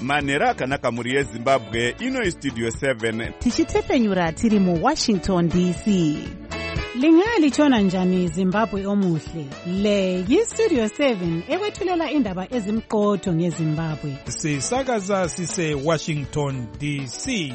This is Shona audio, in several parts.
manhero akanaka mhuri yezimbabwe. Ino istudio 7 tichitefenyura tiri muWashington DC. Lingalitshona njani Zimbabwe omuhle? Le yistudio 7 ekwethulela indaba ezimqotho ngeZimbabwe. Sisakaza sise Washington DC.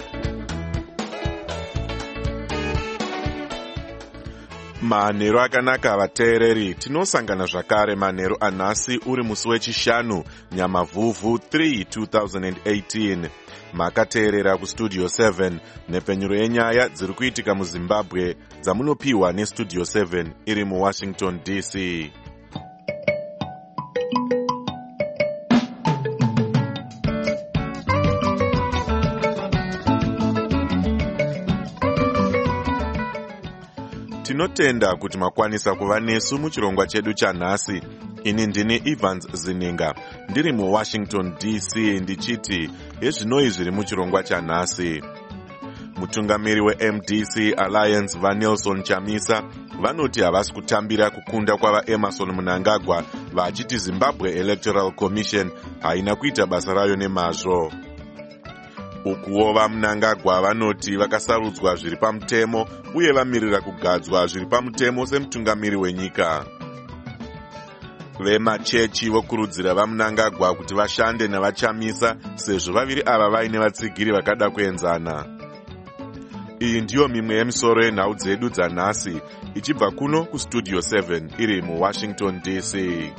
Manhero akanaka vateereri, tinosangana zvakare manhero anhasi uri musi wechishanu Nyamavhuvhu 3 2018. Makateerera kustudio 7 nepfenyuro yenyaya dziri kuitika muZimbabwe dzamunopiwa nestudio 7 iri muWashington DC. Tinotenda kuti makwanisa kuva nesu muchirongwa chedu chanhasi. Ini ndini Evans Zininga, ndiri muWashington DC ndichiti ezvinoi zviri muchirongwa chanhasi. Mutungamiri weMDC Alliance vaNelson Chamisa vanoti havasi kutambira kukunda kwavaEmmerson Mnangagwa vachiti Zimbabwe Electoral Commission haina kuita basa rayo nemazvo. Ukuwo vaMnangagwa vanoti vakasarudzwa zviri pamutemo uye vamirira kugadzwa zviri pamutemo semutungamiri wenyika. Vemachechi vokurudzira vaMnangagwa kuti vashande navaChamisa sezvo vaviri ava vaine vatsigiri vakada kuenzana. Iyi ndiyo mimwe yemisoro yenhau dzedu dzanhasi ichibva kuno kustudio 7 iri muWashington DC.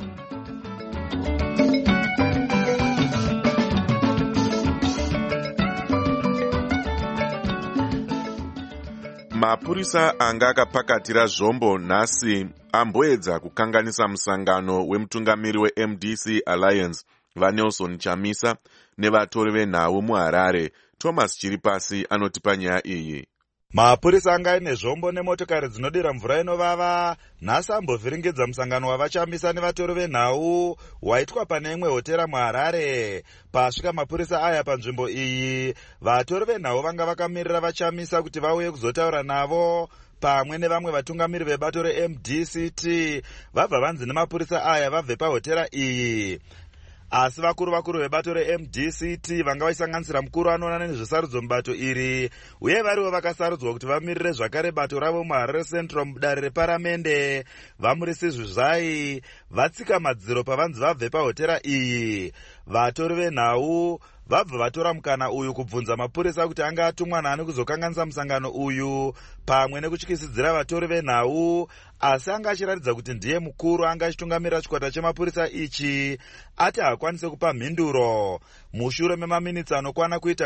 Mapurisa anga akapakatira zvombo nhasi amboedza kukanganisa musangano wemutungamiri weMDC Alliance vaNelson Chamisa nevatori venhau muHarare. Thomas Chiripasi anotipa nyaya iyi. Mapurisa anga ine zvombo nemotokari dzinodira mvura inovava nhasi ambovhiringidza musangano wavaChamisa nevatori venhau waitwa pane imwe hotera muHarare. Pasvika mapurisa aya panzvimbo iyi, vatori venhau vanga vakamirira vaChamisa kuti vauye kuzotaura navo pamwe nevamwe vatungamiri vebato reMDCT vabva vanzi nemapurisa aya vabve pahotera iyi. Asi vakuru vebato reMDCT vanga vachisanganisira mukuru anoona nezvesarudzo mubato iri uye variwo vakasarudzwa kuti vamirire zvakare bato ravo muHarare Central mudare reparamende vamurisi Zvizvai vatsika madziro pavanzi vabve pahotera iyi. Vatori venhau vabva vatora mukana uyu kubvunza mapurisa kuti anga atumwa nani kuzokanganisa musangano uyu pamwe nekutyisidzira vatori venhau, asi anga achiratidza kuti ndiye mukuru anga achitungamirira chikwata chemapurisa ichi ati hakwanise kupa mhinduro. Mushure memaminitsi anokwana kuita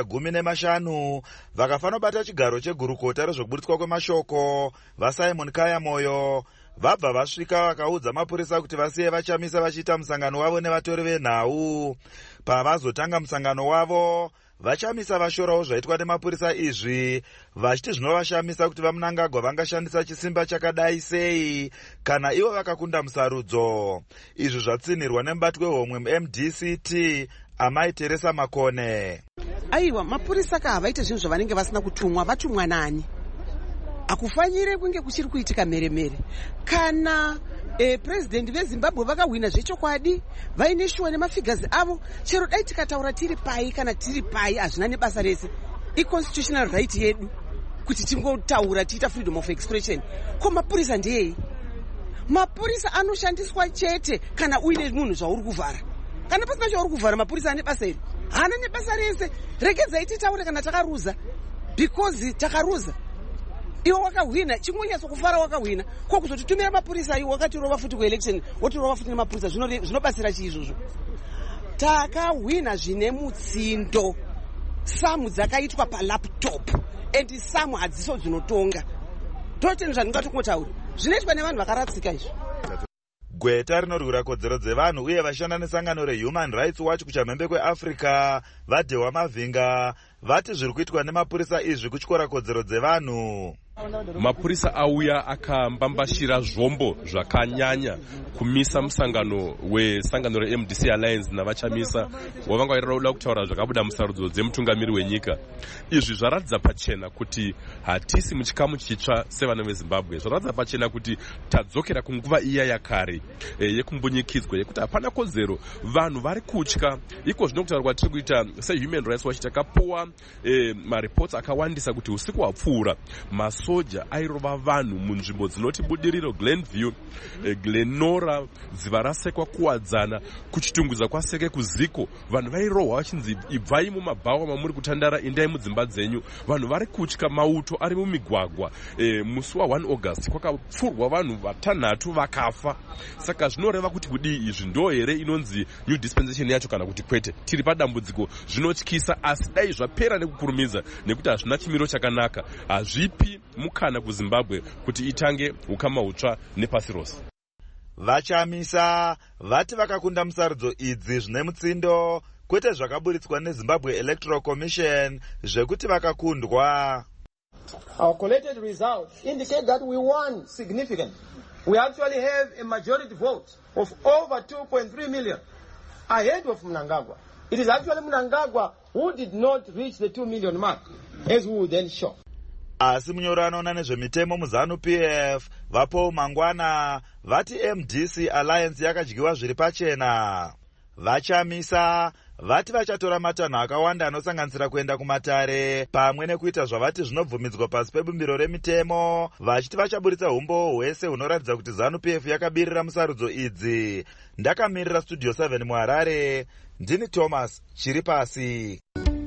15 vakafanobata chigaro chegurukota rezvokuburitswa kwemashoko vaSimon Kayamoyo vabva vasvika vakaudza mapurisa kuti vasiye vaChamisa vachiita musangano wavo nevatori venhau. Pavazotanga musangano wavo, vaChamisa vashorawo zvaitwa nemapurisa izvi vachiti zvinovashamisa kuti vaMnangagwa vangashandisa chisimba chakadai sei kana ivo vakakunda musarudzo. Izvi zvatsinirwa nemubati wehomwe muMDCT Amai Teresa Makone. Aiwa, mapurisa havaite zvinhu zvavanenge vasina kutumwa, vatumwa nani? Akufanyire kunge kuchiri kuitika meremere. Kana president veZimbabwe vakahwina zvechokwadi vaine shuwa nemafigazi avo, chero dai tikataura tiri pai kana tiri pai hazvina nebasa rese. I-constitutional right yedu kuti tingotaura tiita freedom of expression. Ko mapurisa ndeyei? Mapurisa anoshandiswa chete kana uine munhu zvauri kuvhara. Kana pasina zvauri kuvhara, mapurisa ane basa iri? Hana nebasa rese. Regedzai titaure kana takaruza, because takaruza. Iwo wakahwina, chingonyatso kufara wakahwina. Ko kuzotitumira mapurisa iwo wakatirova futi kuelection, wotirova futi nemapurisa, zvinobasira chii izvozvo? Takahwina zvine mutsindo. Samu dzakaitwa palaptop and samu hadziso dzinotonga. Toteni zvandingatongotaura. Zvinoitwa nevanhu vakaratsika izvo. Gweta rinorwira kodzero dzevanhu uye vashanda nesangano reHuman Rights Watch kuchamhembe kweAfrica vaDhewa Mavhinga vati zviri kuitwa nemapurisa izvi kutyora kodzero dzevanhu. Mapurisa auya akambambashira zvombo zvakanyanya kumisa musangano wesangano reMDC Alliance navachamisa wavanga vaida kutaura zvakabuda musarudzo dzemutungamiri wenyika. Izvi zvaratidza pachena kuti hatisi muchikamu chitsva sevana veZimbabwe. Zvaratidza pachena kuti tadzokera kunguva iya yakare yekumbunyikidzwa yekuti hapana kodzero, vanhu vari kutya. Iko zvino kutaurwa tiri kuita seHuman Rights Watch takapuwa mareports akawandisa kuti usiku hwapfuura masoja airova vanhu munzvimbo dzinoti Budiriro, Glenview, Glenora, dziva rasekwa kuwadzana, kuchitungudza kwaseke kuziko. Vanhu vairohwa vachinzi ibvai mumabhawa mamuri kutandara, endai mudzimba dzenyu. Vanhu vari kutya, mauto ari mumigwagwa. Musi wa1 August kwakapfurwa vanhu vatanhatu vakafa. Saka zvinoreva kuti kudii izvi ndo here inonzi new dispensation yacho kana kuti kwete? Tiri padambudziko zvinotyisa, asi dai zvapera nekukurumidza nekuti hazvina chimiro chakanaka. Hazvipi mukana kuZimbabwe kuti itange ukama hutsva nepasi rose. Vachamisa vati vakakunda musarudzo idzi zvine mutsindo, kwete zvakaburitswa neZimbabwe Electoral Commission zvekuti vakakundwa. Our collected results indicate that we won significant. We actually have a majority vote of over 2.3 million ahead of Mnangagwa. It is actually Mnangagwa who did not reach the 2 million mark, as we will then show. Asi munyori anoona nezvemitemo muZANU-PF vapo mangwana vati MDC Alliance yakadyiwa zviri pachena. Vachamisa vati vachatora matanho akawanda anosanganisira kuenda kumatare pamwe nekuita zvavati zvinobvumidzwa pasi pebumbiro remitemo, vachiti vachaburitsa umbo hwese hunoratidza kuti ZANU-PF yakabirira musarudzo idzi. Ndakamirira Studio 7 muHarare, ndini Thomas Chiripasi.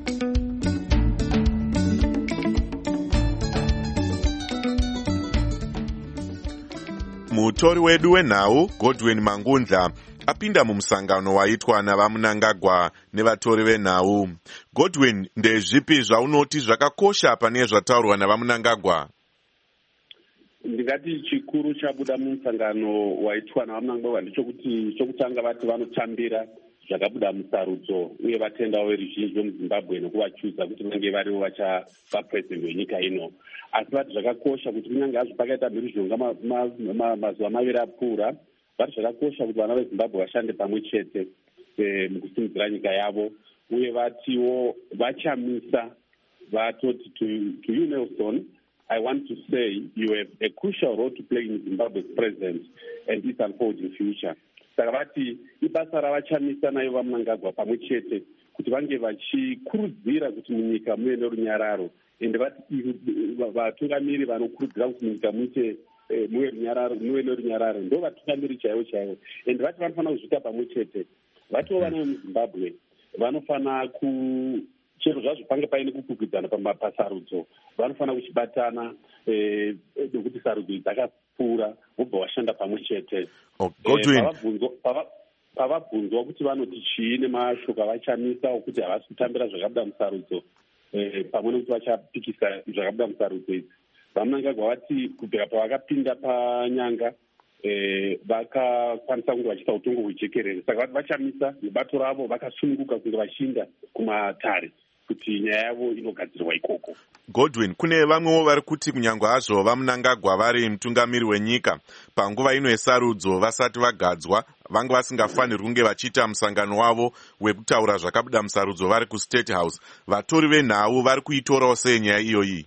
Mutori wedu wenhau Godwin Mangundla apinda mumusangano waitwa navaMnangagwa nevatori venhau. Godwin, ndezvipi zvaunoti zvakakosha pane zvataurwa navaMnangagwa? Ndingati chikuru chabuda mumusangano waitwa navaMnangagwa ndichokuti chokutanga vati vanotambira zvakabuda musarudzo uye vatendawo veruzhinji vemuZimbabwe nekuvachuza kuti vange varivo vachava president wenyika ino. Asi vati zvakakosha kuti kunyange hazvo pakaita mhirizhonga mazuva maviri apfuura, vati zvakakosha kuti vana veZimbabwe vashande pamwe chete mukusimudzira nyika yavo. Uye vatiwo vachamisa vatoti to you Nelson, I want to say you have a crucial role to play in Zimbabwe's present and its unfolding future. Saka vati ibasa ravachamisa nayo vaMnangagwa pamwe chete kuti vange vachikurudzira kuti munyika muve nerunyararo. Ende vati vatungamiri vanokurudzira kuti munyika muve nerunyararo ndo vatungamiri chaivo chaivo. Ende vati vanofanira kuzviita pamwe chete. Vatiwo vana vemuZimbabwe vanofana chero zvazvo pange paine kukwikwidzana pasarudzo, vanofana kuchibatana nekuti sarudzo dzakapfuura vobva vashanda pamwe chete. Pavabvunzwa kuti vanoti chii nemashoko avachamisa okuti havasi kutambira zvakabuda musarudzo pamwe nekuti vachapikisa zvakabuda musarudzo idzi, vaMnangagwa vati kubvira pavakapinda panyanga vakakwanisa kunge vachiita utongo hwejekerere. Saka vati vachamisa nebato ravo vakasununguka kunge vachiinda kumatare kuti nyaya yavo inogadzirwa ikoko. Godwin, kune vamwewo vari kuti kunyange hazvo vaMnangagwa vari mutungamiri wenyika, panguva ino yesarudzo vasati vagadzwa, vange vasingafaniri kunge vachiita musangano wavo wekutaura zvakabuda musarudzo vari kuState House. Vatori venhau vari kuitorawo sei nyaya iyoyi?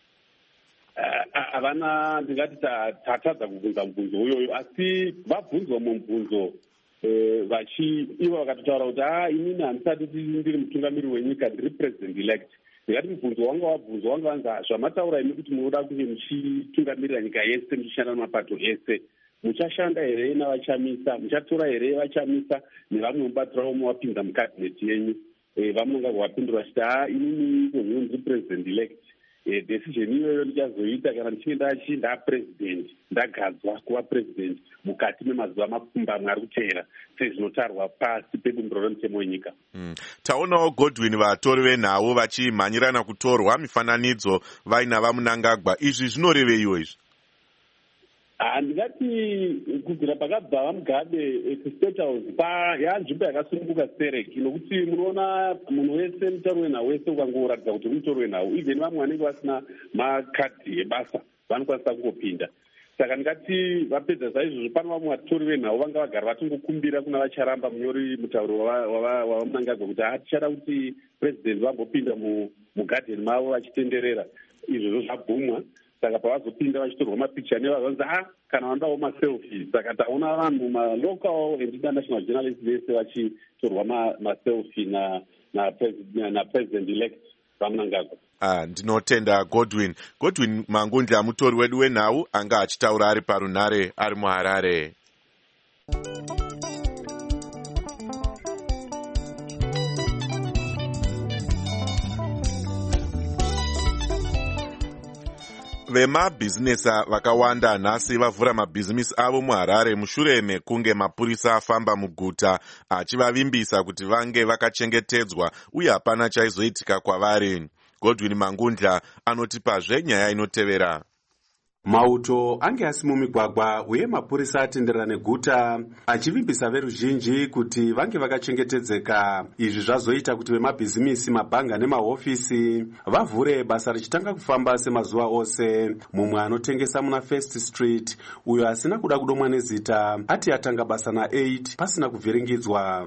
Havana, ndingati tatadza kubvunza mubvunzo uyoyo, asi vabvunzwa mubvunzo ivo vakatotaura kuti inini handisati ndiri mutungamiri wenyika, ndiri president elect. Ndingati mubvunzo wanga wabvunzwa wanga vanzi zvamataura imi kuti munoda kunge muchitungamirira nyika yese, muchishanda namapato ese, muchashanda here navachamisa, muchatora here vachamisa nevamwe mubato ravo muvapinza mukabineti yenyu? VaMnangagwa vapindura vachiti inini ndiri president elect. Decision iyoyo ndichazoita kana ndichinge ndapresident, ndagadzwa kuva president mukati memazuva mapfumbamwe ari kuteera sezvinotarwa pasi pebumbiro remutemo wenyika. Taonawo Godwin vatori venhau vachimhanyirana kutorwa mifananidzo vaina vaMnangagwa. Izvi zvinoreveiwo izvi? Ndingati kubvira pakabva vaMugabe kuState House yanzvimbo yakasununguka stereki, nokuti munoona munhu wese mutori wenhau wese ukangoratidza kuti mutori wenhau, even vamwe vanenge vasina makadhi ebasa vanokwanisa kungopinda. Saka ndingati vapedza saizvozvo pane vamwe vatori venhau vanga vagara vatongokumbira kuna vacharamba munyori mutauro wavamunangagwa kuti tichada kuti purezidendi vambopinda mugadheni mavo vachitenderera. Izvozvo zvabvumwa. Saka pavazopinda vachitorwa mapicha nevavanzi kana vandawo maselfi. Saka taona vanhu malocal and international journalists vese vachitorwa maselfi na president elect vamunangagwa. Ndinotenda Godwin Mangundla, mutori wedu wenhau, anga achitaura ari parunhare ari muHarare. Vemabhizinesi vakawanda nhasi vavhura mabhizimisi avo muHarare mushure mekunge mapurisa afamba muguta achivavimbisa kuti vange vakachengetedzwa uye hapana chaizoitika kwavari. Godwin Mangundla anotipazve nyaya inotevera. Mauto ange asi mumigwagwa uye mapurisa atenderera neguta achivimbisa veruzhinji kuti vange vakachengetedzeka. Izvi zvazoita kuti vemabhizimisi, mabhanga nemahofisi vavhure basa richitanga kufamba semazuva ose. Mumwe anotengesa muna First Street uyo asina kuda kudomwa nezita ati atanga basa na8 pasina kuvhiringidzwa.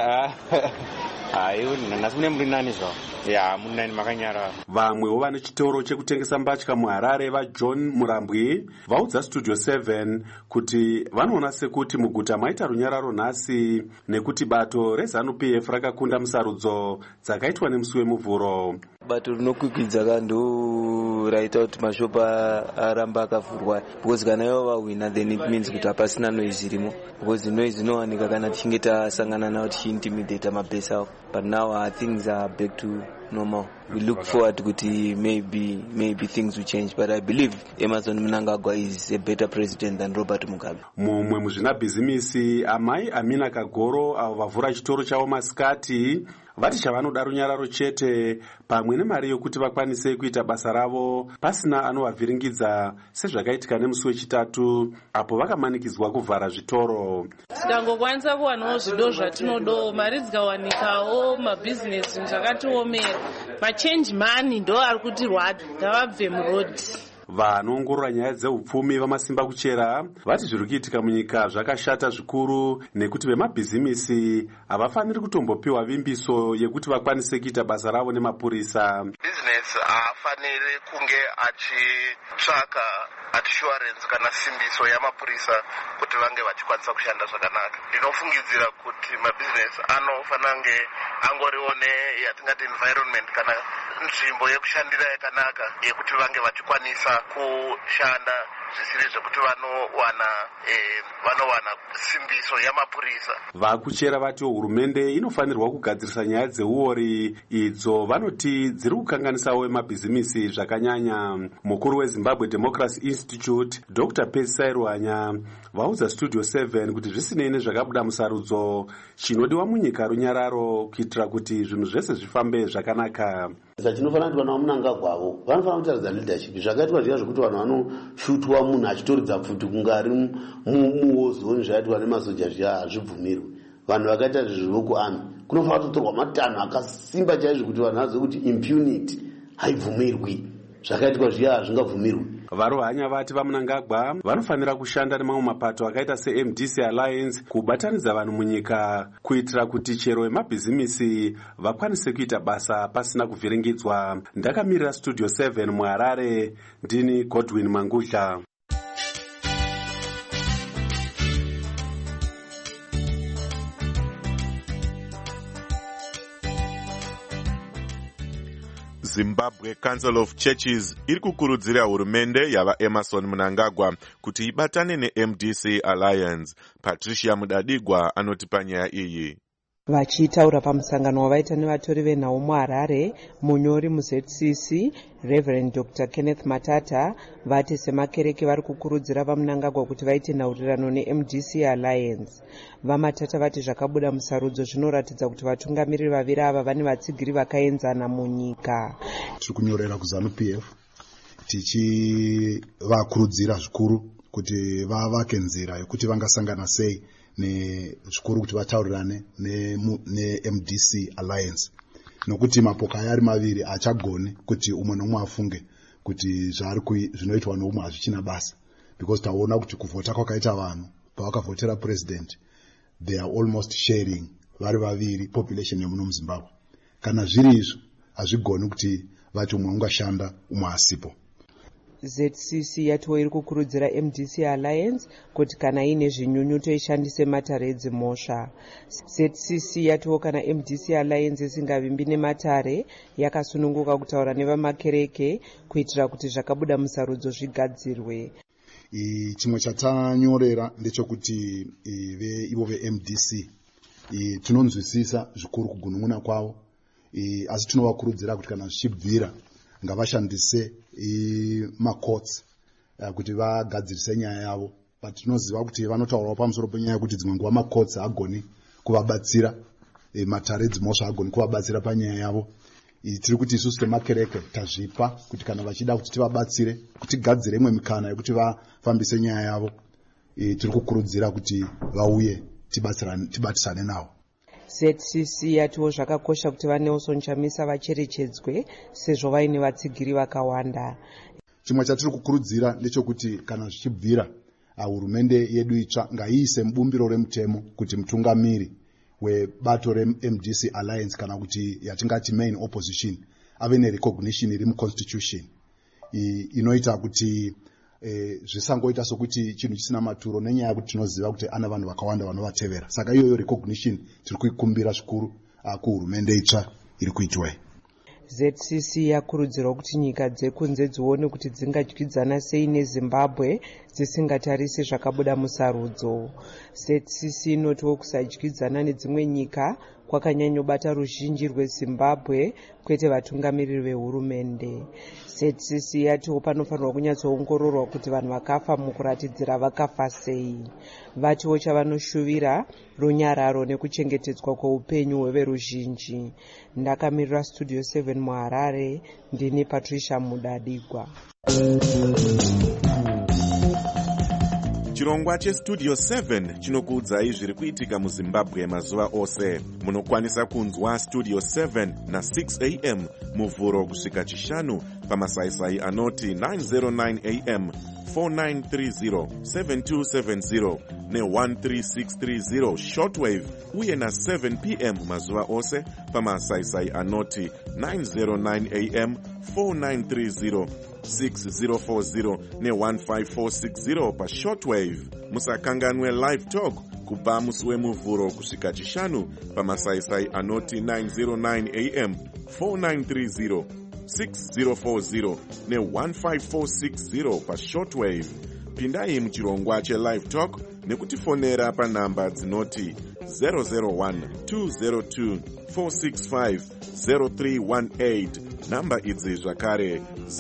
Vamwewo vane chitoro chekutengesa mbatya muHarare vaJohn Murambwi vaudza Studio 7 kuti vanoona sekuti muguta maita runyararo nhasi nekuti bato reZANU-PF rakakunda musarudzo dzakaitwa nemusi wemuvhuro. Bato rinokwikwidza kando raita kuti mashopa aramba akavhurwa because kana ivo vahwina then it means kuti hapasina noise irimo because noise inowanika kana tichinge tasangana navo tichiintimidata mabhesi avo. But now things are back to normal. We look forward kuti maybe things will change, but I believe Emmerson Mnangagwa is a better president than Robert Mugabe. Mumwe muzvinabhizimisi amai Amina Kagoro avo vavhura chitoro chavo masikati vati chavanoda runyararo chete pamwe nemari yokuti vakwanise kuita basa ravo pasina anovavhiringidza sezvakaitika nemusi wechitatu apo vakamanikidzwa kuvhara zvitoro. Tikangokwanisa kuwanawo zvido zvatinodo, mari dzikawanikawo, mabhizinesi zvakatiomera, machange money ndo ari kuti rwada ngavabve murodhi. Vanoongorora nyaya dzeupfumi vamasimba kuchera vati zviri kuitika munyika zvakashata zvikuru nekuti vemabhizimisi havafaniri kutombopiwa vimbiso yekuti vakwanise kuita basa ravo nemapurisa. Business haafaniri kunge achitsvaka assurance kana simbiso yamapurisa kuti vange vachikwanisa kushanda zvakanaka. Ndinofungidzira kuti mabhizinesi anofanira kunge angoriwo yatingati environment kana nzvimbo yekushandira yakanaka yekuti vange vachikwanisa kushanda zvisiri zvekuti vanowana simbiso yamapurisa. Vakuchera vatiwo hurumende inofanirwa kugadzirisa nyaya dzeuori idzo vanoti dziri kukanganisawo vemabhizimisi zvakanyanya. Mukuru weZimbabwe Democracy Institute Dr. Petsai Ruhanya vaudza Studio 7 kuti zvisinei nezvakabuda musarudzo chinodiwa munyika runyararo kuitira kuti zvinhu zvese zvifambe zvakanaka. Zvatinofanira kuti vanhu vamunangagwavo vanofanira kutaridza leadership. Zvakaitwa zviya zvekuti vanhu vanoshutwa munhu achitoridza pfuti kunge ari muwozoni zvaiitwa nemasoja zviya hazvibvumirwi. Vanhu vakaita zvezvivo kuami kunofanira kutotorwa matanho akasimba chaizvo kuti vanhu vazive kuti impunity haibvumirwi. Zvakaitwa zviya hazvingabvumirwi. Varuhanya vati vamunangagwa vanofanira kushanda nemamwe mapato akaita seMDC Alliance kubatanidza vanhu munyika kuitira kuti chero vemabhizimisi vakwanise kuita basa pasina kuvhiringidzwa. Ndakamirira Studio 7 muHarare, ndini Godwin Mangundla. Zimbabwe Council of Churches iri kukurudzira hurumende yavaEmmerson Mnangagwa kuti ibatane neMDC Alliance. Patricia Mudadigwa anotipa nyaya iyi. Vachitaura pamusangano wavaita nevatori venhau muHarare, munyori muZCC Reverend Dr. Kenneth Matata vati semakereke vari kukurudzira vaMnangagwa kuti vaite nhaurirano neMDC Alliance. VaMatata vati zvakabuda musarudzo zvinoratidza kuti vatungamiriri vaviri ava vane vatsigiri vakaenzana munyika. Tiri kunyorera kuZANU-PF tichivakurudzira zvikuru kuti vavake nzira yekuti vangasangana sei nezvikuru kuti vataurirane neMDC Alliance, nokuti mapoka aya ari maviri achagone kuti umwe nomwe afunge kuti zvinoitwa noumwe hazvichina basa, because taona kuti kuvhota kwakaita vanhu pavakavhotera president, they are almost sharing vari vaviri population yemuno muZimbabwe. Kana zviri izvo hazvigoni kuti vati umwe ungashanda umwe asipo. ZCC yatiwo iri kukurudzira MDC Alliance kuti kana ine zvinyunyuto ishandise matare edzimhosva. ZCC yatiwo kana MDC Alliance isingavimbi nematare yakasununguka kutaura nevamakereke kuitira kuti zvakabuda musarudzo zvigadzirwe. Chimwe chatanyorera ndechekuti ivo veMDC tinonzwisisa zvikuru kugunun'una kwavo, asi tinovakurudzira kuti kana zvichibvira ngavashandise macourts kuti vagadzirise nyaya yavo. But tinoziva kuti vanotaurawo pamusoro penyaya yekuti dzimwe nguva macourts agoni kuvabatsira, matare edzimhosva agoni kuvabatsira panyaya yavo. Tiri kuti isusu semakereke tazvipa kuti kana vachida kuti tivabatsire kuti gadzire imwe mikana yekuti vafambise nyaya yavo, tiri kukurudzira kuti vauye tibatisane navo. ZCC yatiwo zvakakosha kuti vaNelson Chamisa vacherechedzwe sezvo vaine vatsigiri vakawanda. Chimwe chatiri kukurudzira ndechekuti kana zvichibvira hurumende yedu itsva ngaiise mubumbiro remutemo kuti mutungamiri webato reMDC Alliance kana kuti yatingati main opposition ave nerecognition iri muconstitution inoita kuti zvisangoita sokuti chinhu chisina maturo, nenyaya yekuti tinoziva kuti ana vanhu vakawanda vanovatevera. Saka iyoyo recognition tiri kuikumbira zvikuru kuhurumende itsva iri kuitwa. ZCC yakurudzirwa kuti nyika dzekunze dzione kuti dzingadyidzana sei neZimbabwe dzisingatarisi zvakabuda musarudzo. ZCC inotiwo kusadyidzana nedzimwe nyika kwakanyanyobata ruzhinji rweZimbabwe kwete vatungamiriri vehurumende. ZCC yatiwo panofanirwa kunyatsoongororwa kuti vanhu vakafa mukuratidzira vakafa sei. Vatiwo chavanoshuvira runyararo nekuchengetedzwa kweupenyu hweveruzhinji. Ndakamirira Studio 7 muHarare, ndini Patricia Mudadigwa. Chirongwa cheStudio 7 chinokuudzai zviri kuitika muZimbabwe mazuva ose. Munokwanisa kunzwa Studio 7 na6 am muvhuro kusvika chishanu pamasaisai anoti 909 am, 4930, 7270 ne13630 shortwave, uye na7 pm mazuva ose pamasaisai anoti 909 am, 4930, 6040 ne15460 pashortwave. Musakanganwe live talk kubva musi wemuvhuro kusvika chishanu pamasaisai anoti 909 am, 4930, 6040 ne15460 pashortwave. Pindai muchirongwa chelive talk nekutifonera panhamba dzinoti 001-202-465-0318. Namba idzi zvakare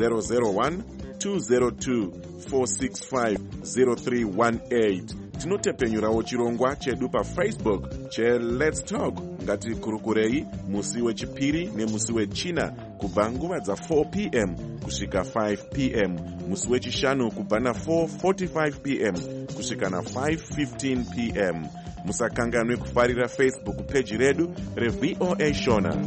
001-202-465-0318. Tinotepenyurawo chirongwa chedu paFacebook cheLet's Talk. Ngatikurukurei musi wechipiri nemusi wechina kubva nguva dza4 pm kusvika 5 pm, musi wechishanu kubva na4:45 pm kusvika na5:15 pm. Musakanganwe kufarira Facebook page redu reVOA Shona.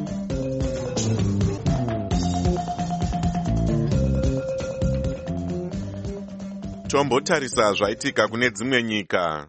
Tombotarisa zvaitika kune dzimwe nyika.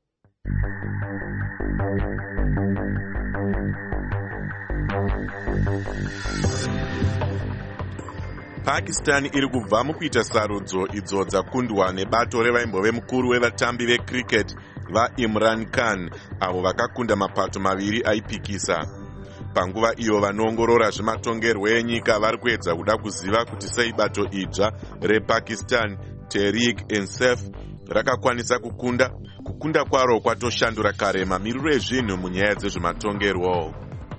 Pakistan iri kubva mukuita sarudzo idzo dzakundwa nebato revaimbove mukuru wevatambi vecricket vaImran Khan, avo vakakunda mapato maviri aipikisa. Panguva iyo vanoongorora zvematongerwo enyika vari kuedza kuda kuziva kuti sei bato idzva rePakistan Tehreek-e-Insaf rakakwanisa kukunda kwaro kwatoshandura kare mamiriro ezvinhu munyaya dzezvematongerwo.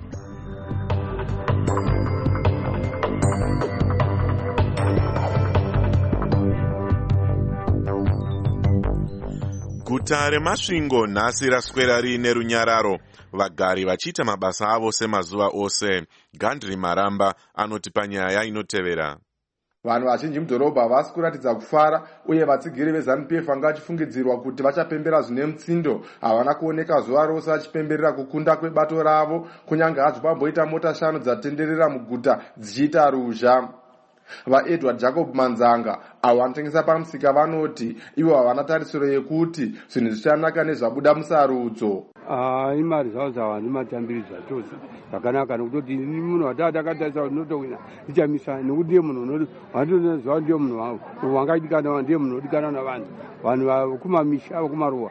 Guta reMasvingo nhasi raswera riine runyararo, vagari vachiita mabasa avo semazuva ose. Gandri Maramba anoti panyaya inotevera. Vanhu vazhinji mudhorobha havasi kuratidza kufara, uye vatsigiri veZANU-PF vanga vachifungidzirwa kuti vachapembera zvine mutsindo havana kuoneka zuva rose vachipemberera kukunda kwebato ravo, kunyange hazvo pamboita mota 5 dzatenderera muguta dzichiita ruzha. vaedward jacob manzanga avo vanotengesa pamusika vanoti ivo havana tarisiro yekuti zvinhu zvichanaka nezvabuda musarudzo. imari zvavo zvavandi matambiri zvachose zvakanaka nekutoti munhu wataa takatarisa kuti ndinotowina ndichamisa nekuti ndiye munhu wandizoziva ndiye munhu wangadikanwa ndiye munhu odikana navanhu. Vanhu vakumamisha vakumaruwa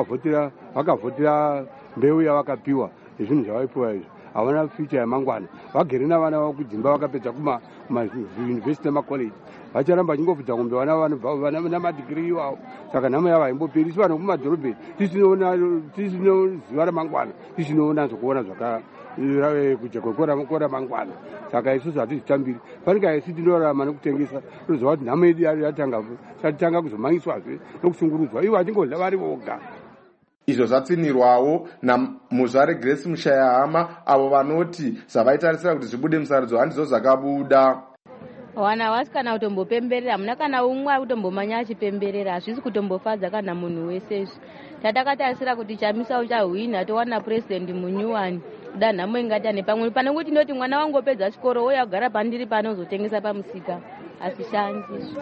vakavhotera mbeu yavakapiwa nezvinhu zvavaipiwa izvo havana future yamangwana. Vagere navana vavo kudzimba vakapedza kumayunivhesiti nemakoleji vacharamba vachingobvudza ngombe vana namadhigiri iwavo. Saka nhamo yavo haimboperi. Isi vanhu kumadhorobheni tisinoziva ramangwana tisinoona zvokuona kujekokora mangwana. Saka isusu hatizvitambiri panika isi tinorarama nekutengesa toziva kuti nhamo yedu yatanga kuzomangiswazve nokusungurudzwa ivo vachingodla vari voga. Izvo zvatsinirwawo namuzvare Grace Mushayahama avo vanoti zvavaitarisira kuti zvibude musarudzo handizvo zvakabuda. Wana vasikana kutombopemberera hamuna kana umwe ari kutombomanya achipemberera hazvisi kutombofadza kana munhu wese. Tatakatarisira kuti chamisa uchahwina towana president munyuwani kuda nhamo ingatane pamwe pane kuti ndoti mwana wangu opedza chikoro ouya kugara pandiri pano uzotengesa pamusika hazvishandi.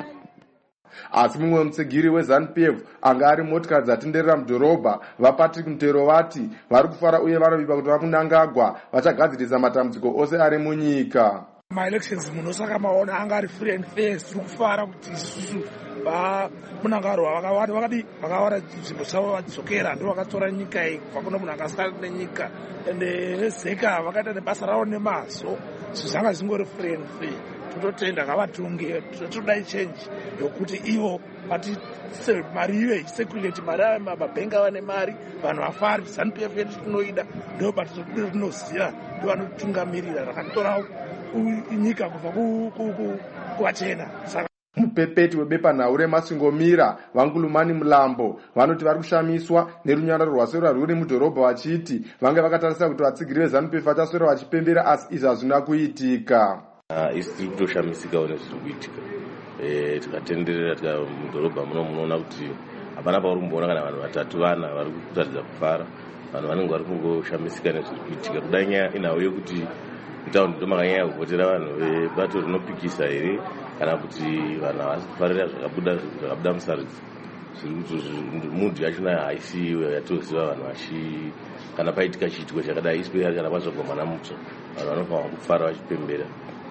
Asi mumwe mutsigiri weZANU-PF anga ari motikari dzatenderera mudhorobha vaPatrick Mutero vati vari kufara uye vanovimba kuti vamunangagwa vachagadzirisa matambudziko ose ari munyika. Elections munhu saka maona anga ari free and fair. Tiri kufara kuti isusu vamunangarwa vakawara nzvimbo dzavo vadzokera ndo vakatora nyika iyi kubva kuno munhu angasara nenyika ende vezeka vakaita nebasa ravo nemazvo zvanga zvingori free and fair. Totenda ngavatunge totodai change yokuti ivo vatise mari ive isekuriti mari ave mabhengi ava nemari vanhu vafari ZANU-PF yedu tinoida ndo batinoziva ndo vanotungamirira rakatora nyika kubva kuvachena. Mupepeti webepanhau remasingomira Vangulumani Mulambo vanoti vari kushamiswa nerunyararo rwaswera rwuri mudhorobha vachiti vange vakatarisa kuti vatsigiri veZANU-PF vachaswera vachipembera asi izvi hazvina kuitika. Isi tiri kutoshamisikawo nezviri kuitika. Tikatenderera mudhorobha munoona kuti hapana pauri kumboona kana vanhu vatatu vana vari kuratidza kufara. Vanhu vanenge vari kungoshamisika nezviri kuitika. Kudai nyaya inawo yekuti mutaundi ndo makanyanya kuvhotera vanhu vebato rinopikisa here kana kuti vanhu havasi kufarira zvakabuda musarudzo. Zviri kuti mudhu yachona haisi yatoziva vanhu kana paitika chiitiko chakadai isiperi kana pazogomana mutsva vanhu vanofanira kufara vachipembera.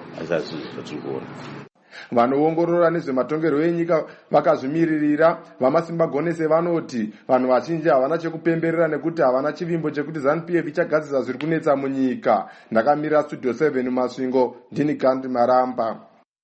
Vanoongorora nezvematongerwo enyika vakazvimiririra vamasimba gonese vanoti vanhu vazhinji havana chekupemberera nekuti havana chivimbo chekuti ZANU-PF ichagadzirisa zviri kunetsa munyika. Ndakamira Studio 7 Masvingo ndini Gandhi Maramba.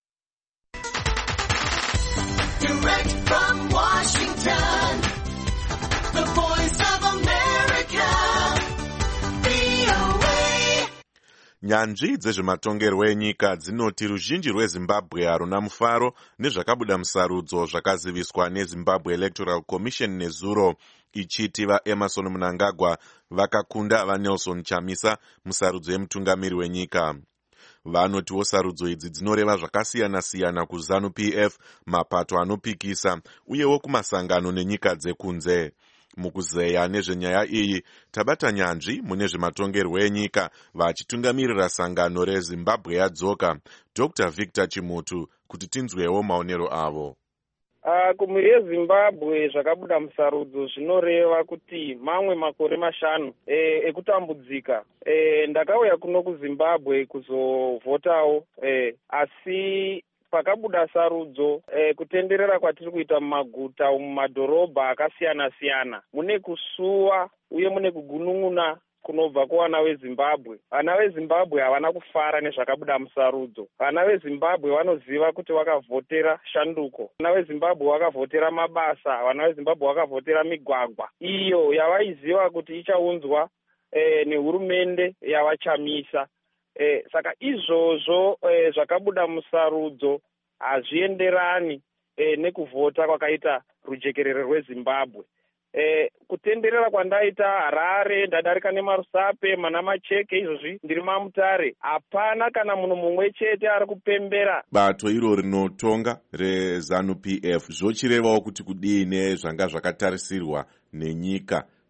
Nyanzvi dzezvematongerwo enyika dzinoti ruzhinji rweZimbabwe haruna mufaro nezvakabuda musarudzo zvakaziviswa neZimbabwe Electoral Commission nezuro ichiti vaEmerson Mnangagwa vakakunda vaNelson Chamisa musarudzo yemutungamiri wenyika. Vanotiwo sarudzo idzi dzinoreva zvakasiyana-siyana kuZANU-PF, mapato anopikisa uyewo kumasangano nenyika dzekunze. Mukuzeya nezvenyaya iyi tabata nyanzvi mune zvematongerwo enyika vachitungamirira sangano reZimbabwe yadzoka Dr. Victor Chimutu kuti tinzwewo maonero avo. Kumhuri yeZimbabwe zvakabuda musarudzo zvinoreva kuti mamwe makore 5 ekutambudzika. Ndakauya kuno kuZimbabwe kuzovhotawo asi pakabuda sarudzo kutenderera kwatiri kuita mumaguta mumadhorobha akasiyana-siyana mune kusuwa uye mune kugunun'una kunobva kuvana veZimbabwe. Vana veZimbabwe havana kufara nezvakabuda musarudzo. Vana veZimbabwe vanoziva kuti vakavhotera shanduko. Vana veZimbabwe vakavhotera mabasa. Vana veZimbabwe vakavhotera migwagwa iyo yavaiziva kuti ichaunzwa nehurumende yavachamisa. Saka izvozvo zvakabuda musarudzo hazvienderani nekuvhota kwakaita rujekerere rweZimbabwe. Kutenderera kwandaita Harare, ndadarika neMarusape, Manamacheke, izvozvi ndiri maMutare. Hapana kana munhu mumwe chete ari kupembera. Bato iro rinotonga reZANU-PF zvochirevawo kuti kudii nezvanga zvakatarisirwa nenyika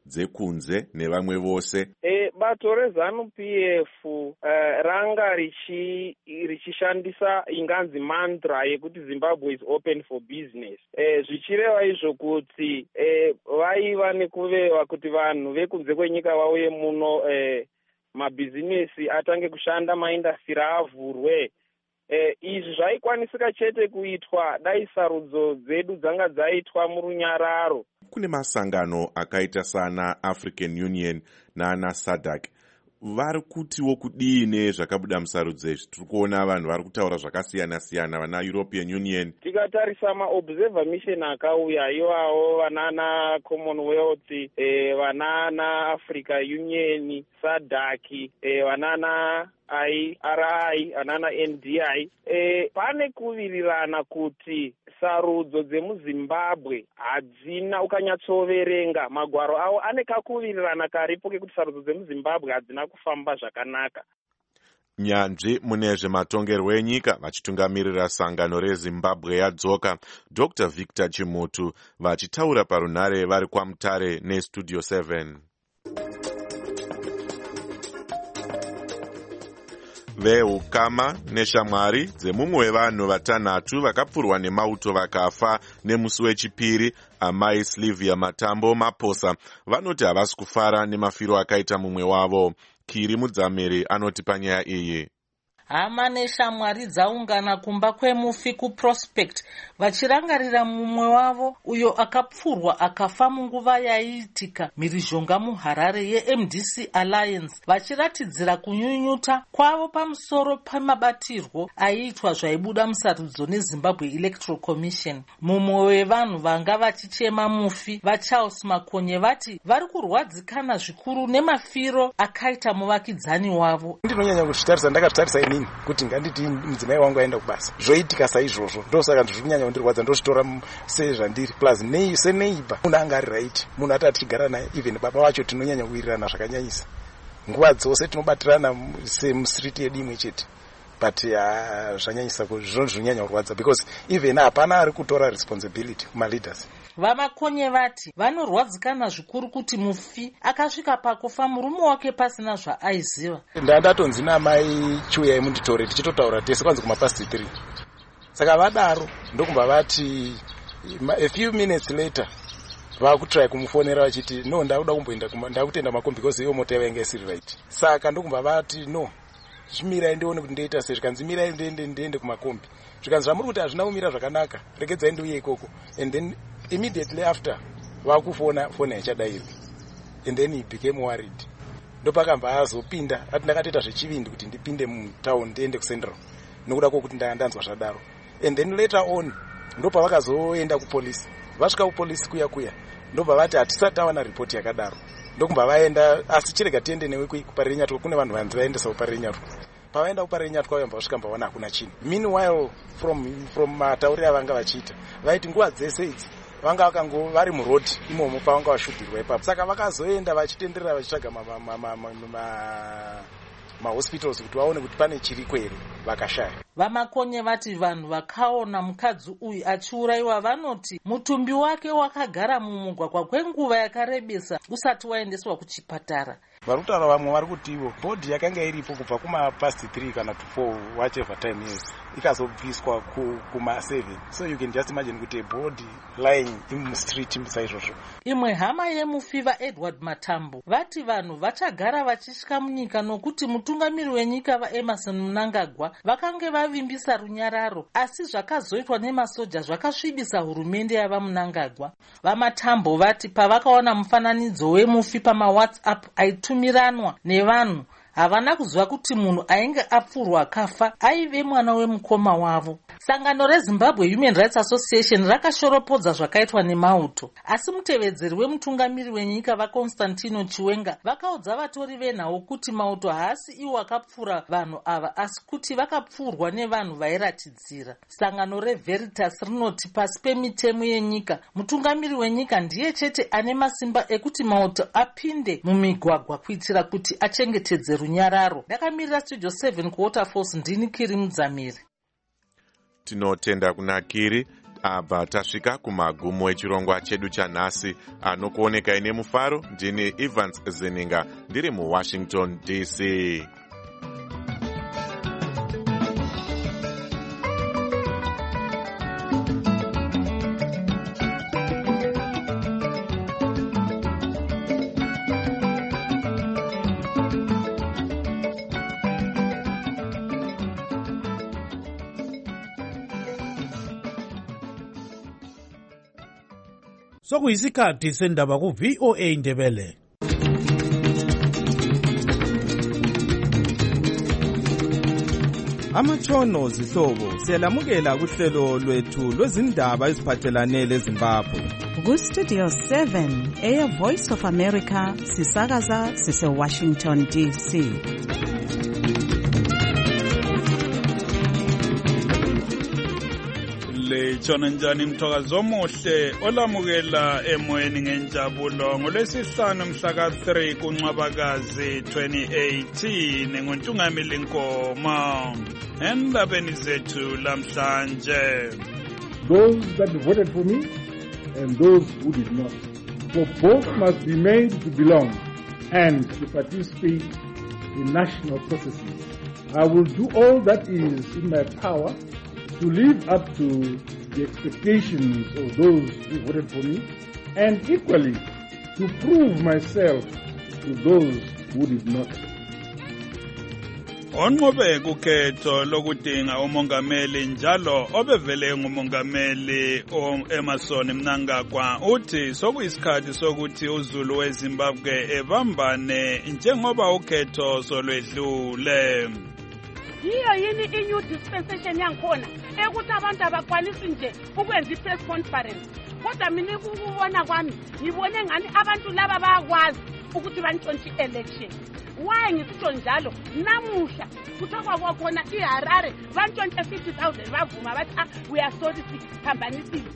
dzekunze nevamwe vose. Bato reZANU-PF ranga richishandisa inganzi mantra yekuti Zimbabwe is open for business. Zvichireva izvo kuti vaiva nekuveva kuti vanhu vekunze kwenyika vauye muno, mabhizinesi atange kushanda, maindastiri avhurwe. Izvi zvaikwanisika chete kuitwa dai sarudzo dzedu dzanga dzaitwa murunyararo. Kune masangano akaita sana African Union naana SADC vari kutiwo kudini zvakabuda musarudzo izvi. Tiri kuona vanhu vari kutaura zvakasiyana siyana, vana European Union. Tikatarisa maobserver mission akauya iwawo, vanana Commonwealth, vanana Africa Union, SADC, vanana IRI, vanana NDI, pane kuvirirana kuti sarudzo dzemuZimbabwe hadzina, ukanyatsoverenga magwaro avo ane kakuvirirana karipo kekuti sarudzo dzemuZimbabwe hadzina kufamba zvakanaka. Nyanzvi mune zvematongerwo enyika vachitungamirira sangano reZimbabwe yadzoka, Dr. Victor Chimutu, vachitaura parunhare vari kwaMutare neStudio 7. Veukama neshamwari dzemumwe wevanhu vatanhatu vakapfurwa nemauto vakafa nemusi wechipiri, amai Sylvia Matambo Maposa, vanoti havasi kufara nemafiro akaita mumwe wavo. Kiri Mudzamiri anoti panyaya iyi. Hama neshamwari dzaungana kumba kwemufi kuProspect vachirangarira mumwe wavo uyo akapfurwa akafa munguva yaiitika mhirizhonga muHarare yeMDC Alliance, vachiratidzira kunyunyuta kwavo pamusoro pemabatirwo aiitwa zvaibuda musarudzo neZimbabwe Electoral Commission. Mumwe wevanhu vanga vachichema mufi vaCharles Makonye vati vari kurwadzikana zvikuru nemafiro akaita muvakidzani wavo. Ndinonyanya kuzvitarisa, ndakazvitarisa inini kuti nganditi mudzimai wangu aenda kubasa, zvoitika saizvozvo, ndosaka ndiri kunyanya kundirwadza, ndozvitora sezvandiri plus seneiba. Munhu anga ari right, munhu ati tichigara naye, even baba vacho tinonyanya kuwirirana zvakanyanyisa, nguva dzose tinobatirana semusiriti yedu imwe chete, but zvanyanyisa zvonyanya kurwadza because even hapana ari kutora responsibility kumaleaders. Vamakonye vati vanorwadzikana zvikuru kuti mufi akasvika pakufa murume wake pasina zvaaiziva. Ndandatonzi namai chiuyai munditore tichitotaura tese kwanzi kumapasti 3. Saka vadaro ndokumba vati a few minutes later vakutry kumufonera vachiti no, ndakuda kumboenda ndakutenda makombi because iyo mota yainge isiri right. Saka ndokumba vati no, chimirai ndione kuti ndoita sei. Zvikanzi mirai ndiende kumakombi, zvikanzi zvamuri kuti hazvina kumira zvakanaka, regedzai ndiuye ikoko. And then immediately after vakufona foni haichadairwi, and then he became worried. Ndopakamba azopinda ati ndakatoita zvechivindi kuti ndipinde mutown ndiende kuCentral nokuda kwokuti ndanzwa zvadaro. And then later on ndopavakazoenda kupolisi, vasvika kupolisi kuya ndobva vati hatisati awana ripoti yakadaro, ndokumba vaenda, asi chirega tiende newe kuParirenyatwa, kune vanhu vanzi vaendesa kuParirenyatwa. Pavaenda kuParirenyatwa vayamba vasvika mbaona hakuna chinhu. Meanwhile from matauri avanga vachiita vaiti nguva dzese idzi vanga vakango vari murodhi imomo pavanga vashubhirwa ipapo. Saka vakazoenda vachitenderera vachitsvaga mahospitals kuti vaone kuti pane chiriko here, vakashaya. Vamakonye vati vanhu vakaona mukadzi uyu achiurayiwa vanoti mutumbi wake wakagara mumugwagwa kwenguva yakarebesa usati waendeswa kuchipatara. Vari kutaura vamwe vari kuti ivo bhodhi yakanga iripo kubva kumapasti 3 kana to 4 whatever time is ikazobviswa kuma7. So you can just imagine kuti bhodhi lying in the street saizvozvo. Imwe hama yemufi vaEdward Matambo vati vanhu vachagara vachisvika munyika nokuti mutungamiri wenyika vaEmerson Mnangagwa vakange vavimbisa runyararo, asi zvakazoitwa nemasoja zvakasvibisa hurumende yavaMnangagwa. VaMatambo vati pavakaona mufananidzo wemufi pamaWhatsApp aitumiranwa nevanhu, havana kuziva kuti munhu ainge apfurwa akafa aive mwana wemukoma wavo. Sangano reZimbabwe Human Rights Association rakashoropodza zvakaitwa nemauto, asi mutevedzeri wemutungamiri wenyika vaConstantino Chiwenga vakaudza vatori venhau kuti mauto haasi iwo akapfura vanhu ava, asi kuti vakapfurwa nevanhu vairatidzira. Sangano reVeritas rinoti pasi pemitemo yenyika mutungamiri wenyika ndiye chete ane masimba ekuti mauto apinde mumigwagwa kuitira kuti achengetedze runyararo. Ndakamirira Studio 7 kuWaterfalls, ndini Kiri Mudzamiri. Tinotenda kuna Kiri. Abva tasvika kumagumo echirongwa chedu chanhasi. Anokuonekai nemufaro ndini Evans Zininga ndiri muWashington DC. Sokuyisikhathi sendaba ku-VOA Indebele. Amatshono zihlobo siyalamukela kuhlelo lwethu lwezindaba eziphathelane leZimbabwe. Ku-Studio 7 Air Voice of America sisakaza sise-Washington DC. Lechona njani mthokazi omuhle olamukela emoyeni ngenjabulo ngolwesihlanu mhla ka-3 kuNcwabakazi 2018 ngoNtungamili Nkoma. Endabeni zethu lamhlanje. Those that voted for me and those who did not. For both must be made to belong and to participate in national processes. I will do all that is in my power to live up to the expectations of those who voted for me, and equally to prove myself to those who did not. Onqobe kukhetho lokudinga umongameli njalo obevele ngumongameli Emmerson Mnangagwa uthi sokuyisikhathi sokuthi uZulu weZimbabwe ebambane njengoba ukhetho solwedlule. Yiyo yini i-new dispensation yangikhona ekuthi abantu abakwanisi nje ukwenza i-press conference. Kodwa mina ukubona kwami ngibone ngani abantu laba bayakwazi ukuthi bantshontshe election. Why ngisitsho njalo? Namuhla kuthiwa kwakhona iHarare bantshontshe 50,000 bavuma bathi we are sorry siphambanisile.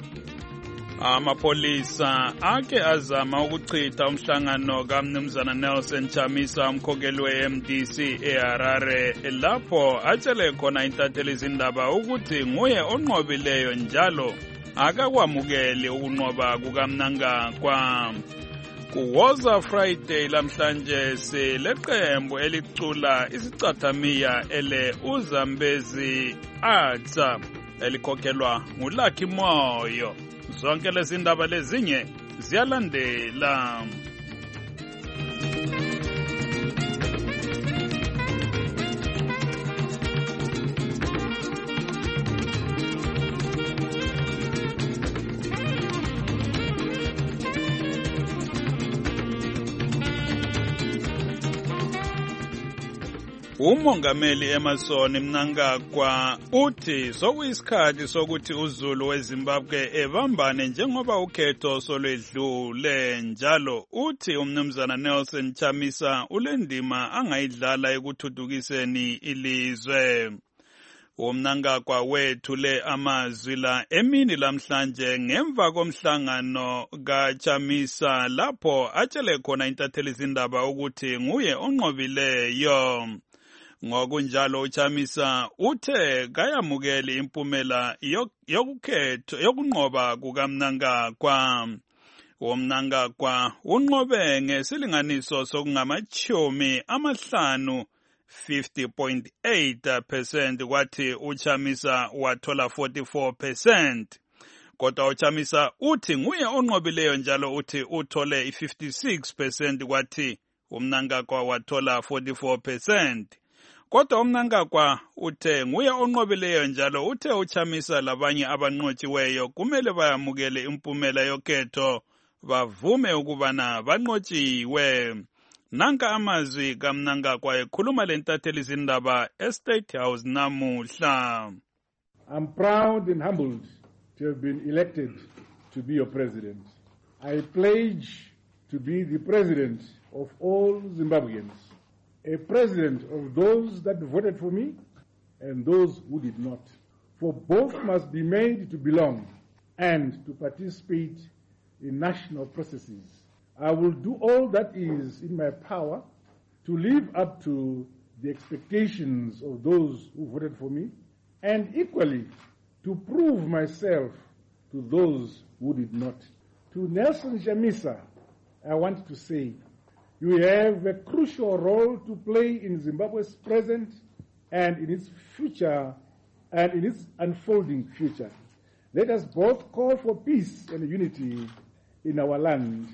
Amapolisa ake azama ukuchitha umhlangano kaMnumzana Nelson Chamisa umkhokeli we-MDC eHarare lapho atshele khona intatheli izindaba ukuthi nguye onqobileyo njalo akakwamukeli ukunqoba kukaMnangagwa. Kuwoza Friday lamhlanje sileqembu elicula isicathamiya ele uZambezi Atsa elikhokhelwa nguLucky Moyo. Zonke lezi ndaba lezinye ziyalandela. Umongameli Emmerson Mnangagwa uthi sokuyisikhathi sokuthi uZulu weZimbabwe ebambane njengoba ukhetho solwedlule njalo uthi umnumzana Nelson Chamisa ulendima angayidlala ekuthuthukiseni ilizwe. Umnangagwa wethule amazwi la emini lamhlanje ngemva komhlangano kaChamisa lapho atshele khona intatheli izindaba ukuthi nguye onqobileyo. Ngokunjalo uChamisa uthe kayamukeli impumela yokukhetho yokunqoba kukaMnangagwa. Umnangagwa unqobe ngesilinganiso sokungamachumi amahlanu 50.8% kwathi uChamisa wathola 44%. Kodwa uChamisa uthi nguye onqobileyo njalo uthi uthole 56% kwathi uMnangagwa wathola 44%. Kodwa uMnangagwa uthe nguye onqobileyo njalo uthe uChamisa labanye abanqotshiweyo kumele bayamukele impumela yokhetho bavume ukubana banqotshiwe. Nanka amazwi kaMnangagwa ekhuluma lentatheli izindaba eState House namuhla. I'm proud and humbled to have been elected to be your president. I pledge to be the president of all Zimbabweans, a president of those that voted for me and those who did not. For both must be made to belong and to participate in national processes. I will do all that is in my power to live up to the expectations of those who voted for me, and equally to prove myself to those who did not. To Nelson Chamisa, I want to say, you have a crucial role to play in Zimbabwe's present and in its future and in its unfolding future. Let us both call for peace and unity in our land.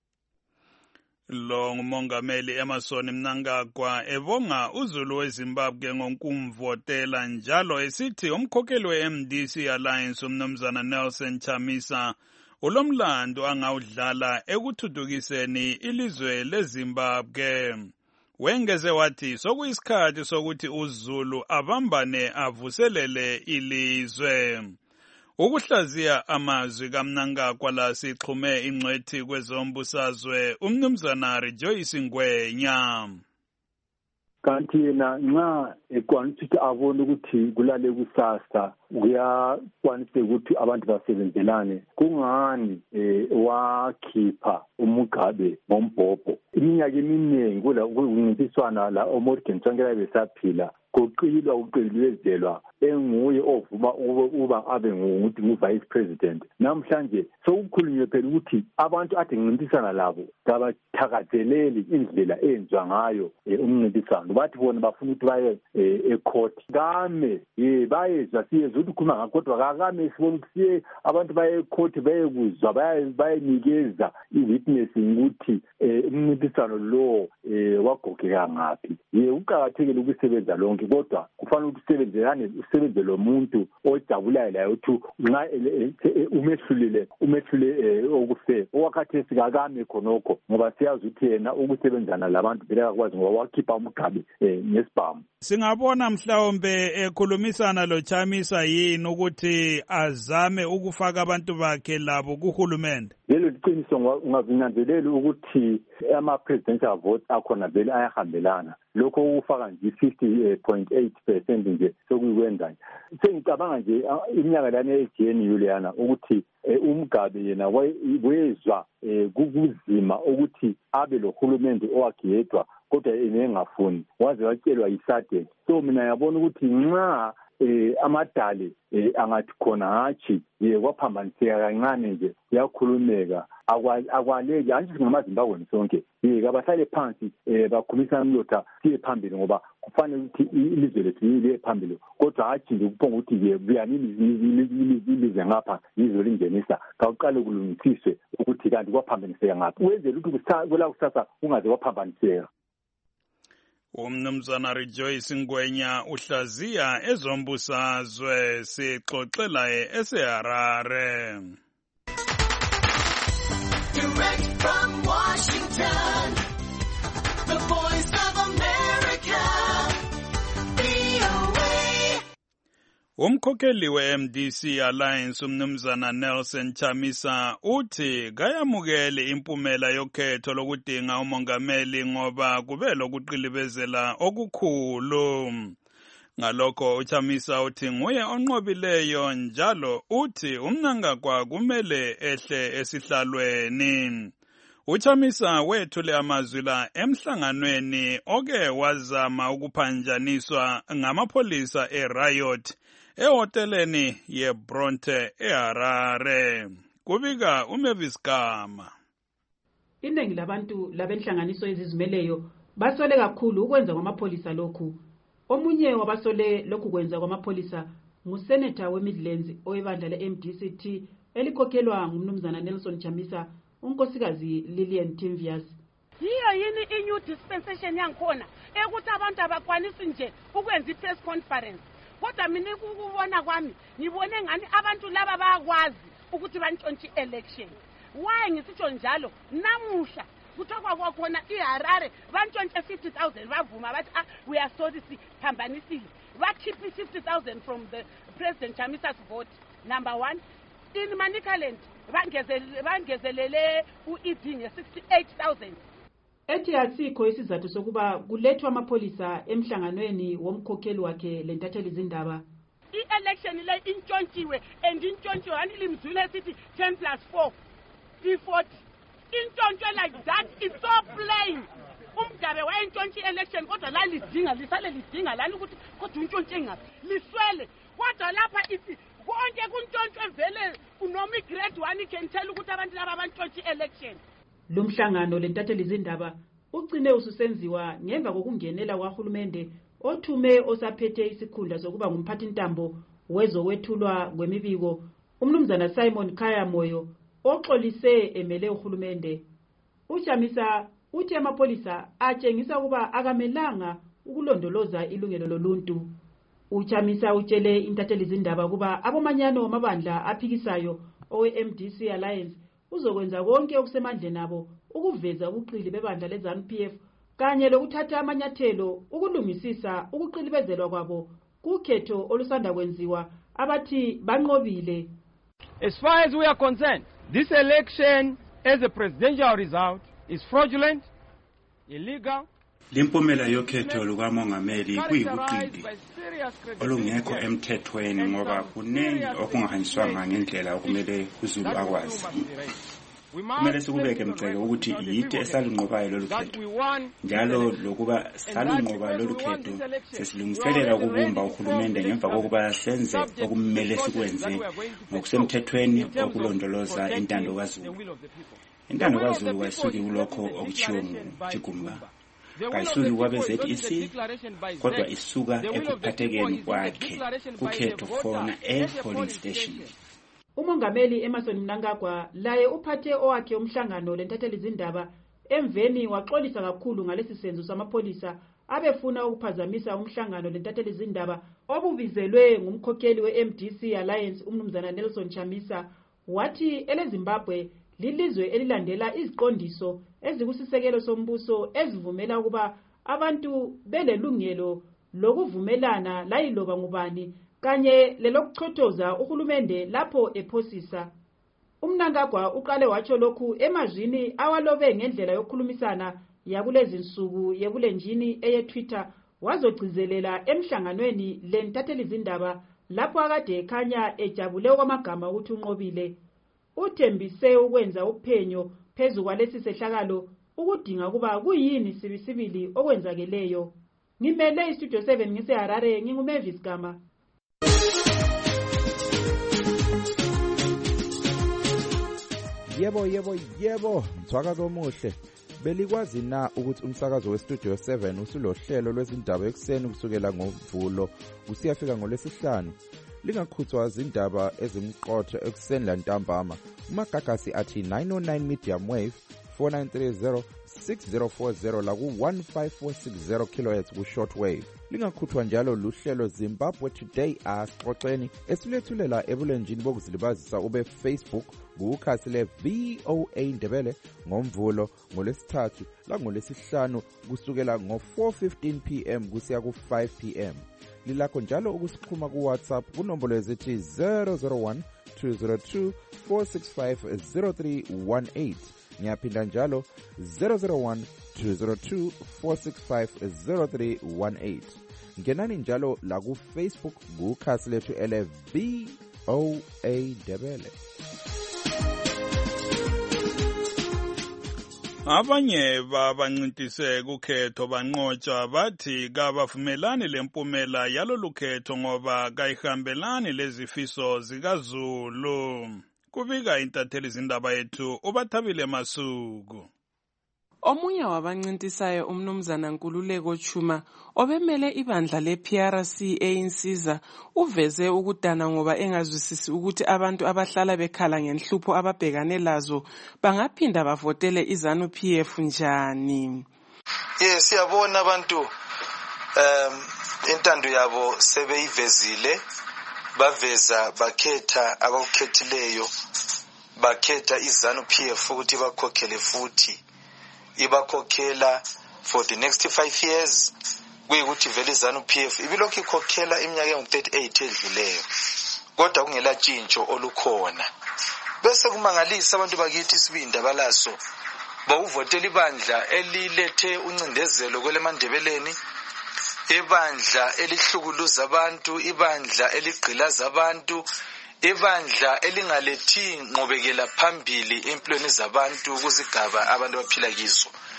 Lo ngumongameli Emmerson Mnangagwa evonga uZulu weZimbabwe ngokumvotela njalo esithi umkhokheli we-MDC Alliance umnumzana Nelson Chamisa ulomlando angawudlala ekuthuthukiseni ilizwe leZimbabwe. Wengeze wathi sokuyisikhathi sokuthi uZulu abambane avuselele ilizwe. Ukuhlaziya amazwi kaMnangagwa la sixhume ingcwethi kwezombusazwe umnumzana Rejoice Ngwenya. Kanti yena nxa ekwanisa ukuthi abone ukuthi kulale kusasa uyakwanisa ukuthi abantu basebenzelane kungani wakhipha uMugabe ngombhobho iminyaka eminingi kuncintiswana la oMorgan Tsvangirai besaphila kuqilwa uqiliwezelwa enguye ovuma uba abe ngu-vice president. Namhlanje sokukhulunywe phela ukuthi abantu ade ngincintisana labo kabathakazeleli indlela enziwa ngayo umncintisano. Bathi bona bafuna ukuthi baye ecourt. Kame bayezwa siyezwa ukuthi khuluma ngakho kodwa kakame sibona ukuthi siye abantu baye ecourt bayekuzwa bayenikeza i-witnessing ukuthi umncintisano lo wagogeka ngaphi. Uqakathekile ukusebenza lonke kodwa kufanele ukuthi usebenze lo muntu ojabulayo layo ukuthi nxa umehlule okufe okwakhathi sikakame khonokho ngoba siyazi ukuthi yena ukusebenzana labantu phela akwazi ngoba wakhipha uMugabe ngesibhamu. Singabona mhlawumbe ekhulumisana lo Chamisa yini ukuthi azame ukufaka abantu bakhe labo kuhulumende. Lelo liqiniso ungazinanzeleli ukuthi ama-presidential vote akhona vele ayahambelana. Lokho ukufaka nje 50.8% nje sokuyikwenza. Sengicabanga nje iminyaka lana eGNU leyana ukuthi uMugabe yena wezwa kuzima ukuthi abe lo hulumende owagiyedwa kodwa engafuni waze watshelwa yiSADC. So mina yabona ukuthi nxa amadale angathi khona hatshi kwaphambaniseka kancane nje yakhulumeka akwaleki anjisi ngamaZimbabwe sonke kabahlale phansi bakhumisana umlotha siye phambili ngoba kufanele ukuthi ilizwe lethu liye phambili kodwa hatshi nje kuphonga ukuthi buyanini ilize ngapha yizwe lingenisa kaqale kulungisiswe ukuthi kanti kwaphambaniseka ngaphi wenzele ukuthi kwela kusasa kungaze kwaphambaniseka. Umnumzana Rejoice Ngwenya uhlaziya ezombusazwe sixoxela eseHarare. Direct from Washington, the Voice of America, VOA. Umkhokheli we-MDC Alliance umnumzana Nelson Chamisa uthi kayamukele impumela yokhetho lokudinga umongameli ngoba kube lokuqilibezela okukhulu. Ngalokho uChamisa uthi nguye onqobileyo njalo uthi uMnangagwa kumele ehle esihlalweni. uChamisa wethule amazwi la emhlanganweni oke wazama ukuphanjaniswa ngamapholisa eRiot ehoteleni yeBronte eHarare. Kubika uMavis Gama. Iningi labantu labenhlanganiso ezizimeleyo basole kakhulu ukwenza kwamapholisa lokhu. Omunye wabasole lokhu kwenza kwamapholisa ngusenator weMidlands oyebandla leMDCT elikhokhelwa ngumnumzana Nelson Chamisa unkosikazi Lillian Timvias. Yiyo yini i-new dispensation yankhona ekuthi abantu abakwanisi nje ukwenza i-press conference. Kodwa mina ukubona kwami ngibone ngani abantu laba bayakwazi ukuthi bantshontshe election. Why ngisitsho njalo? Namuhla kuthiwa kwakhona iHarare bantshontshe 50,000 bavuma bathi we are sorry siphambanisile. Bakhiphi 50,000 from the President Chamisa's vote. Number 1 in Manicaland bangezelele uED nge-68,000. Ethi asikho isizathu sokuba kulethwa amapholisa emhlanganweni womkhokheli wakhe lentatheli izindaba. I-election le intshontshiwe and intshontshiwe anilimzule sithi 10+4 40. Intshontshiwe like that is so plain. Umgabe wayentshontshe election kodwa la lidinga lisale lidinga lani ukuthi kodwa untshontshe ngaphi liswele kodwa lapha ithi konke kuntshontshwe vele noma igrade 1 ikhentshela ukuthi abantu laba bantshontshe election. Lo mhlangano lentatheli zindaba ugcine ususenziwa ngemva kokungenela kwahulumende othume osaphethe isikhundla sokuba ngumphathintambo wezokwethulwa kwemibiko umnumzana Simon Khaya Moyo oxolise emele uhulumende. Uchamisa uthi amapolisa atshengisa ukuba akamelanga ukulondoloza ilungelo loluntu. Uchamisa utshele intatheli zindaba kuba abomanyano wamabandla aphikisayo owe-MDC Alliance uzokwenza konke okusemandleni nabo ukuveza ubuqili bebandla le-ZANU-PF kanye lokuthatha amanyathelo ukulungisisa ukuqilibezelwa kwabo kukhetho olusanda kwenziwa abathi banqobile. As far as we are concerned, this election as a presidential result is fraudulent, illegal. Limpumela yokhetho lukamongameli kuyikuqili olungekho emthethweni ngoba kuningi okungahanyiswanga ngendlela okumele uZulu akwazi. Kumele sikubeke mceke ukuthi yite esalunqobayo lolu khetho. Njalo lokuba salunqoba lolu khetho sesilungiselela ukubumba uhulumende ngemva kokuba senze okumele sikwenze ngokusemthethweni okulondoloza intando kaZulu. Intando kaZulu kayisuki kulokho okuchiwo nguJigumba. Kayisuki kwabe-ZEC kodwa isuka ekuphathekeni kwakhe kukhetho khona e-polling station. Umongameli Emmerson Mnangagwa laye uphathe owakhe umhlangano lentatheli zindaba emveni waxolisa kakhulu ngalesi senzo samapolisa abefuna ukuphazamisa umhlangano lentatheli zindaba obubizelwe ngumkhokheli we-MDC Alliance umnumzana Nelson Chamisa. Wathi eleZimbabwe lilizwe elilandela iziqondiso ezikusisekelo sombuso ezivumela ukuba abantu belelungelo lokuvumelana layiloba ngubani kanye lelokuchothoza uhulumende lapho ephosisa. Umnangagwa uqale watsho lokhu emazwini awalobe ngendlela yokukhulumisana yakulezi nsuku yebulenjini eye-Twitter wazogcizelela emhlanganweni lentatheli zindaba lapho akade ekhanya ejabule okwamagama ukuthi unqobile. Uthembise ukwenza uphenyo phezu kwalesi sehlakalo ukudinga kuba kuyini sibisibili okwenzakeleyo. Ngimele istudio 7 ngiseHarare nginguMavis Gama. Yebo, mthwakazo omuhle. Belikwazi na ukuthi umsakazo westudio 7 usulohlelo lwezindaba ekseni kusukela ngoMvulo kusiyafika ngoLwesihlanu. Lingakhuthwa izindaba ezimqotho ekseni lantambama. Umagagasi athi 909 medium wave 4930 6040 la ku 15460 kHz ku shortwave. Lingakhuthwa njalo luhlelo Zimbabwe Today asixoxeni esilethulela ebulenjini bokuzilibazisa ube Facebook kukhasi le VOA Ndebele ngoMvulo ngoLwesithathu la ngoLwesihlanu kusukela ngo 4:15 PM kusiya ku 5 PM. Lilakho njalo ukusixhuma ku WhatsApp kunombolo ezithi 001 202 465 0318. Ngiyaphinda njalo 001 202 465 0318. Ngenani njalo la ku Facebook kukhasi lethu ele VOA Ndebele. Abanye babancintise kukhetho banqotsha bathi kabavumelani lempumela yalolu khetho ngoba kayihambelani lezifiso zikaZulu. Kubika intatheli zindaba yethu uBathabile Masuku. Omunye wabancintisayo umnumzana Nkululeko Chuma obemele ibandla le-PRC eyinsizwa uveze ukudana ngoba engazwisisi ukuthi abantu abahlala bekhala ngenhlupho ababhekane lazo bangaphinda bavotele iZANU-PF njani. Yes, siyabona abantu intando yabo sebeyivezile baveza bakhetha abakhethileyo bakhetha iZANU-PF ukuthi bakhokhele futhi ibakhokhela for the next 5 years kuyikuthi vele iZANU-PF ibilokhu ikhokhela iminyaka engu-38 edluleyo kodwa kungela tshintsho olukhona bese kumangalisa abantu bakithi isibindi abalaso bawuvotela ibandla elilethe uncindezelo kweleMandebeleni ibandla elihlukuluza abantu ibandla eligqilaza abantu ibandla elingalethi ngqobekela phambili empilweni zabantu kuzigaba abantu baphila kizo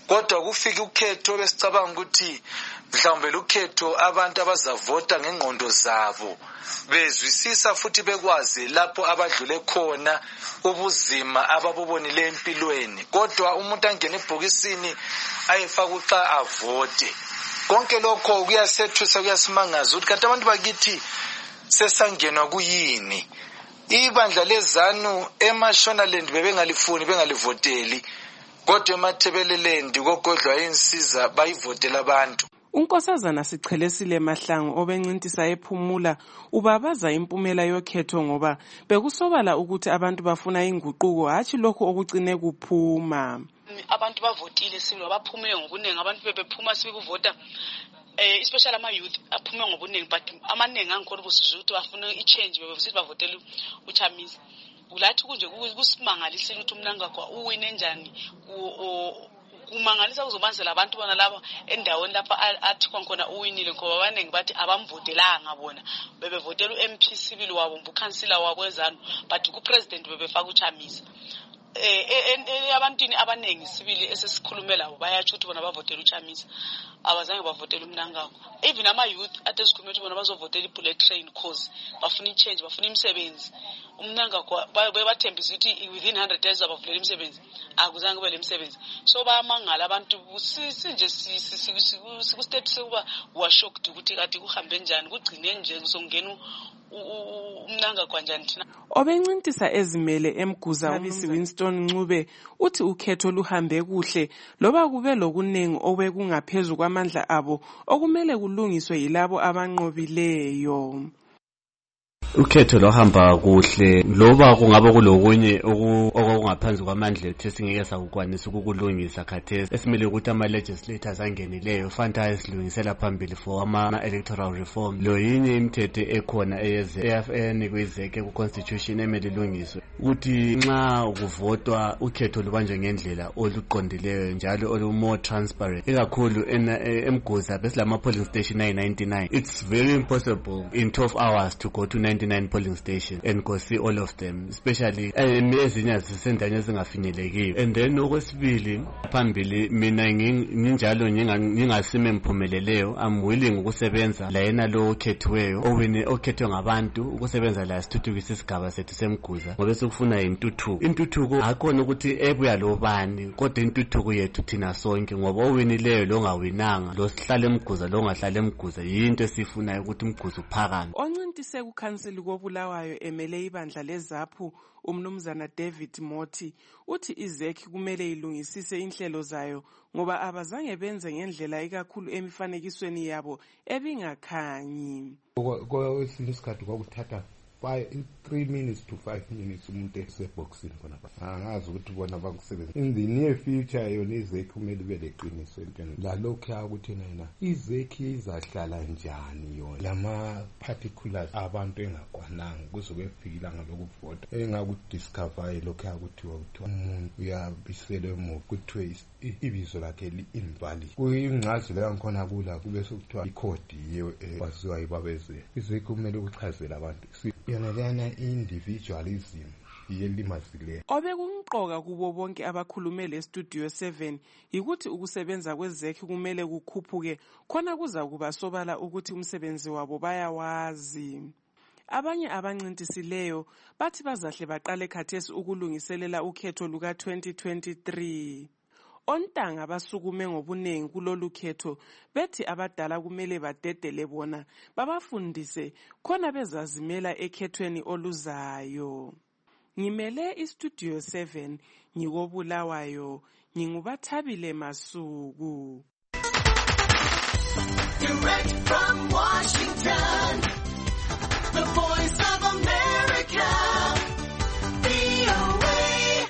kodwa kufika ukhetho besicabanga ukuthi mhlawumbe ukhetho abantu abazavota ngengqondo zabo bezwisisa futhi bekwazi lapho abadlule khona ubuzima ababubonile empilweni, kodwa umuntu angena ebhokisini ayefaka uxa avote. Konke lokho kuyasethusa, kuyasimangaza ukuthi kanti abantu bakithi sesangenwa kuyini. Ibandla leZANU eMashonaland bebengalifuni, bengalivoteli, kodwa eMathebeleland kogodlwa insiza bayivotela abantu. Unkosazana Sichelesile Mahlangu obencintisa ephumula ubabaza impumela yokhetho ngoba bekusobala ukuthi abantu bafuna inguquko hatshi lokho okucine kuphuma. Abantu bavotile sibili baphumile ngobuningi, abantu bebephuma sibikuvota especially ama-youth aphume ngobuningi, but amaningi angikhona ubusizwe ukuthi bafuna i-change, bebesithi bavotele uChamisa. Ulathi kunje kusimangalisile ukuthi uMnangagwa uwine njani, kumangalisa kuzobanzela abantu bona laba endaweni lapha athi khona uwinile, ngoba abaningi bathi abamvotelanga bona, bebevotela uMP sibili wabo, ukhansila wabo eZANU, but kupresident bebefaka uChamisa. Abantwini abaningi sibili esesikhulume labo bayatsho ukuthi bona bavotela uChamisa, abazange bavotela uMnangagwa. Even ama-youth ade sikhulume ukuthi bona bazovotela i-bullet train cause bafuna i-change, bafuna imisebenzi. uMnangagwa bebathembisa ukuthi within 100 days abavulela imisebenzi, akuzange kube le misebenzi. So bayamangala abantu, sinje sikustate sokuba washocked ukuthi kade kuhambe njani, kugcine nje kuzongena uMnangagwa njani thina. Obencintisa ezimele eMguza uMisi Winston Ncube uthi ukhetho luhambe kuhle loba kube lokuningi obekungaphezu kwamandla abo okumele kulungiswe yilabo abanqobileyo. Ukhetho lohamba kuhle loba kungaba kulokunye okungaphansi kwamandla ethu esingeke sakukwanisa ukukulungisa khathesi, esimele ukuthi ama-legislators angenileyo fanele ayesilungisela phambili for ama-electoral reform. Lo yinye imithetho ekhona eyanikwe izeke ku-constitution emele ilungiswe ukuthi nxa kuvotwa ukhetho lubanjwe ngendlela oluqondileyo njalo olu-more transparent. Ikakhulu eMguza besilama-polling station ayi-99. It's very impossible in 12 hours to go to 99 polling stations and go see all of them, especially ezinye zisendaweni ezingafinyelekiyo. And then okwesibili phambili mina nginjalo ngingasime mphumeleleyo, I'm willing ukusebenza la yena lo okhethiweyo okhethwe ngabantu ukusebenza la sithuthukisa isigaba sethu seMguza ngoba sekufuna intuthuko. Intuthuko akhona ukuthi ebuya lo bani, kodwa intuthuko yethu thina sonke ngoba owinileyo lo ngawinanga, lo sihlala eMguza lo ngahlala eMguza, yinto esifunayo ukuthi uMguza uphakame. Oncintise kukhansili koBulawayo emele ibandla leZAPU umnumzana David Mothi uthi izekhi kumele ilungisise inhlelo zayo ngoba abazange benze ngendlela ikakhulu emifanekisweni yabo ebingakhanyi. Kwesinye isikhathi kwakuthatha 3 minutes to 5 minutes umuntu eseboxini khona. Angazi ukuthi bona bakusebenza. In the near future yona izekhi kumele ibe leqiniso entweni. La lokho ukuthi yena izekhi izahlala njani yona. Lama particulars abantu engakwananga kuzobe kufikila ngalokuvota. Engakudiscover lokho yakuthiwa umuntu uyabisela emuva kuthiwe ibizo lakhe li-invalid. Kuyingcazelo yangikhona kula kube sekuthiwa ikhodi yiyo waziwa yibabeze. Izekhi kumele ukuchazela abantu. Yona individualism yelimazile. Obekunqoka kubo bonke abakhulume le Studio 7 yikuthi ukusebenza kwezekhi kumele kukhuphuke khona kuza kuba sobala ukuthi umsebenzi wabo bayawazi. Abanye abancintisileyo bathi bazahle baqale khathesi ukulungiselela ukhetho luka 2023. Ontanga basukume ngobunengi kulolu khetho bethi abadala kumele badedele bona babafundise khona bezazimela ekhethweni oluzayo. Ngimele iStudio 7 ngikoBulawayo, nginguBathabile Masuku. Direct from Washington, the Voice of America, VOA.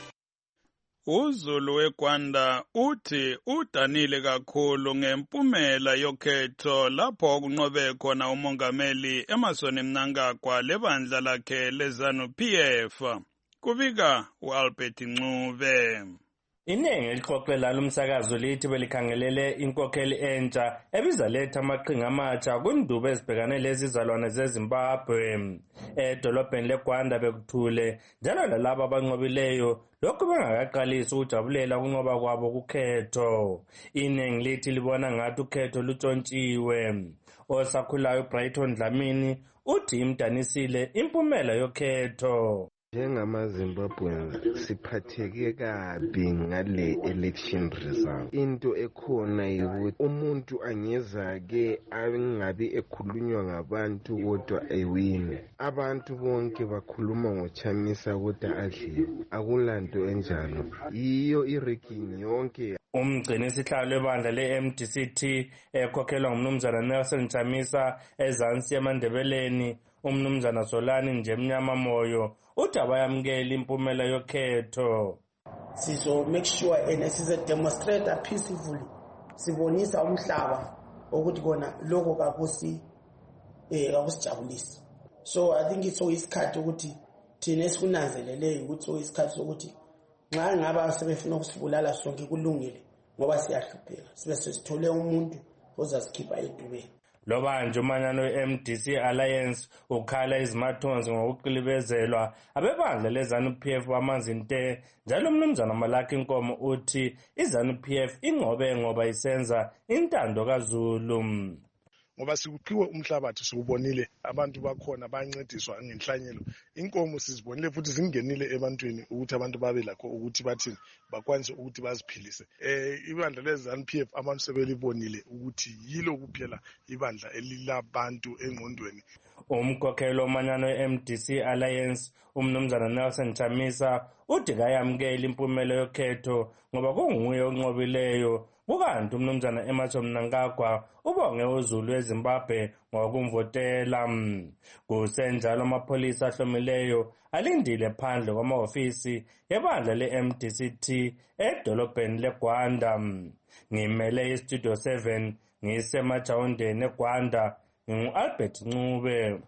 uZulu weGwanda uthi udanile kakhulu ngempumela yokhetho lapho kunqobe khona umongameli Emmerson Mnangagwa lebandla lakhe leZANU-PF. Kubika uAlbert Ncube. Iningi elixoxela lumsakazo lithi belikhangelele inkokheli entsha ebizaletha amaqhinga amatsha kwindubo ezibhekane lezizalwane zeZimbabwe. Edolobheni leGwanda bekuthule njalo lalabo abanqobileyo lokhu bengakaqalisi ukujabulela ukunqoba kwabo kukhetho. Iningi lithi libona ngathi ukhetho lutshontshiwe. Osakhulayo Brighton Dlamini uthi imdanisile impumela yokhetho. NjengamaZimbabweans siphatheke kabi ngale election result. Into ekhona yikuthi umuntu angeza-ke angabi ekhulunywa ngabantu kodwa ewine. Abantu bonke bakhuluma ngoChamisa kodwa adliwe. Akulanto enjalo. Yiyo iranking yonke. Umgcini isihlalo webandla le-MDCT ekhokhelwa ngumnumzana Nelson Chamisa ezansi eMandebeleni, umnumzana Solani nje mnyama moyo uthi abayamukela impumela yokhetho. Sizo make sure and size demonstrate peacefully sibonisa umhlaba ukuthi kona lokho akusijabulisi. So I think it's isikhathi ukuthi thina esikunanzeleleyo ukuthi isikhathi sokuthi nxa ngaba sebefuna ukusibulala sonke kulungile ngoba siyahlupheka sibe sesithole umuntu ozasikhipha edubeni. Loba nje umanyano we-MDC Alliance ukhala izimathonzi ngokuqilibezelwa abebandla leZANU-PF bamanzi nte njalo umnumzana Malaki Nkomo uthi iZANU-PF ingoba isenza intando kaZulu. Ngoba sikuphiwe umhlabathi siubonile abantu bakhona bancediswa ngenhlanyelo. Inkomo sizibonile futhi zingenile ebantwini ukuthi abantu babe lakho ukuthi bathini bakwanise ukuthi baziphilise. Ibandla leZANU-PF abantu sebelibonile ukuthi yilo kuphela ibandla elilabantu engqondweni. Umkhokheli omanyano we-MDC Alliance umnumzana Nelson Chamisa uthi kayamukela impumela yokhetho ngoba kunguye onqobileyo. Kukanti umnumzana Emmerson Mnangagwa ubonge uZulu eZimbabwe ngokumvotela. Kusenjalo amapholisa ahlomileyo alindile phandle kwamahofisi ebandla le-MDCT edolobheni leGwanda. Ngimele iStudio 7 ngisemajawundeni eGwanda ngingu-Albert Ncube.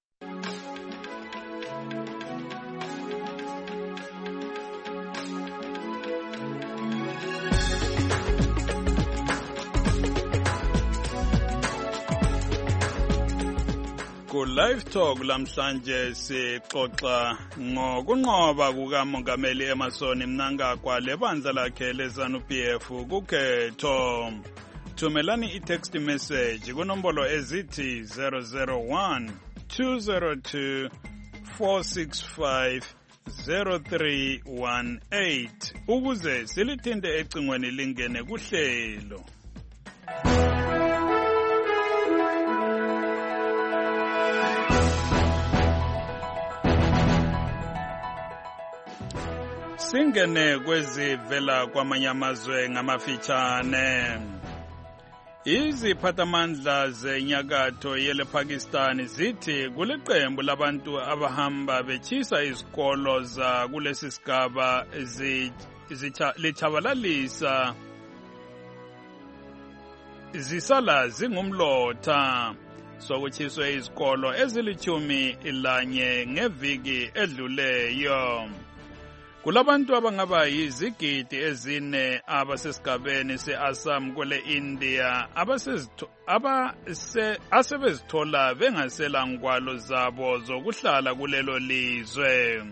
Live Talk lamhlanje sixoxa ngokunqoba kukaMongameli Emmerson Mnangagwa lebandla lakhe leZANU-PF kukhetho. Thumelani i-text message kunombolo ezithi 001 202 465 0318 ukuze silithinte ecingweni lingene kuhlelo. Singene kwezivela kwamanye amazwe ngamafitshane. Iziphathamandla zenyakatho yelePakistan zithi kuliqembu labantu abahamba bechisa izikolo za kulesi sigaba lichabalalisa zisala zingumlotha. Sokuchiswe izikolo ezili-11 ngeviki edluleyo. Kulabantu abangaba yizigidi ezine abasesigabeni se-Assam kwele India asebezithola bengasela ngwalo zabo zokuhlala kulelo lizwe.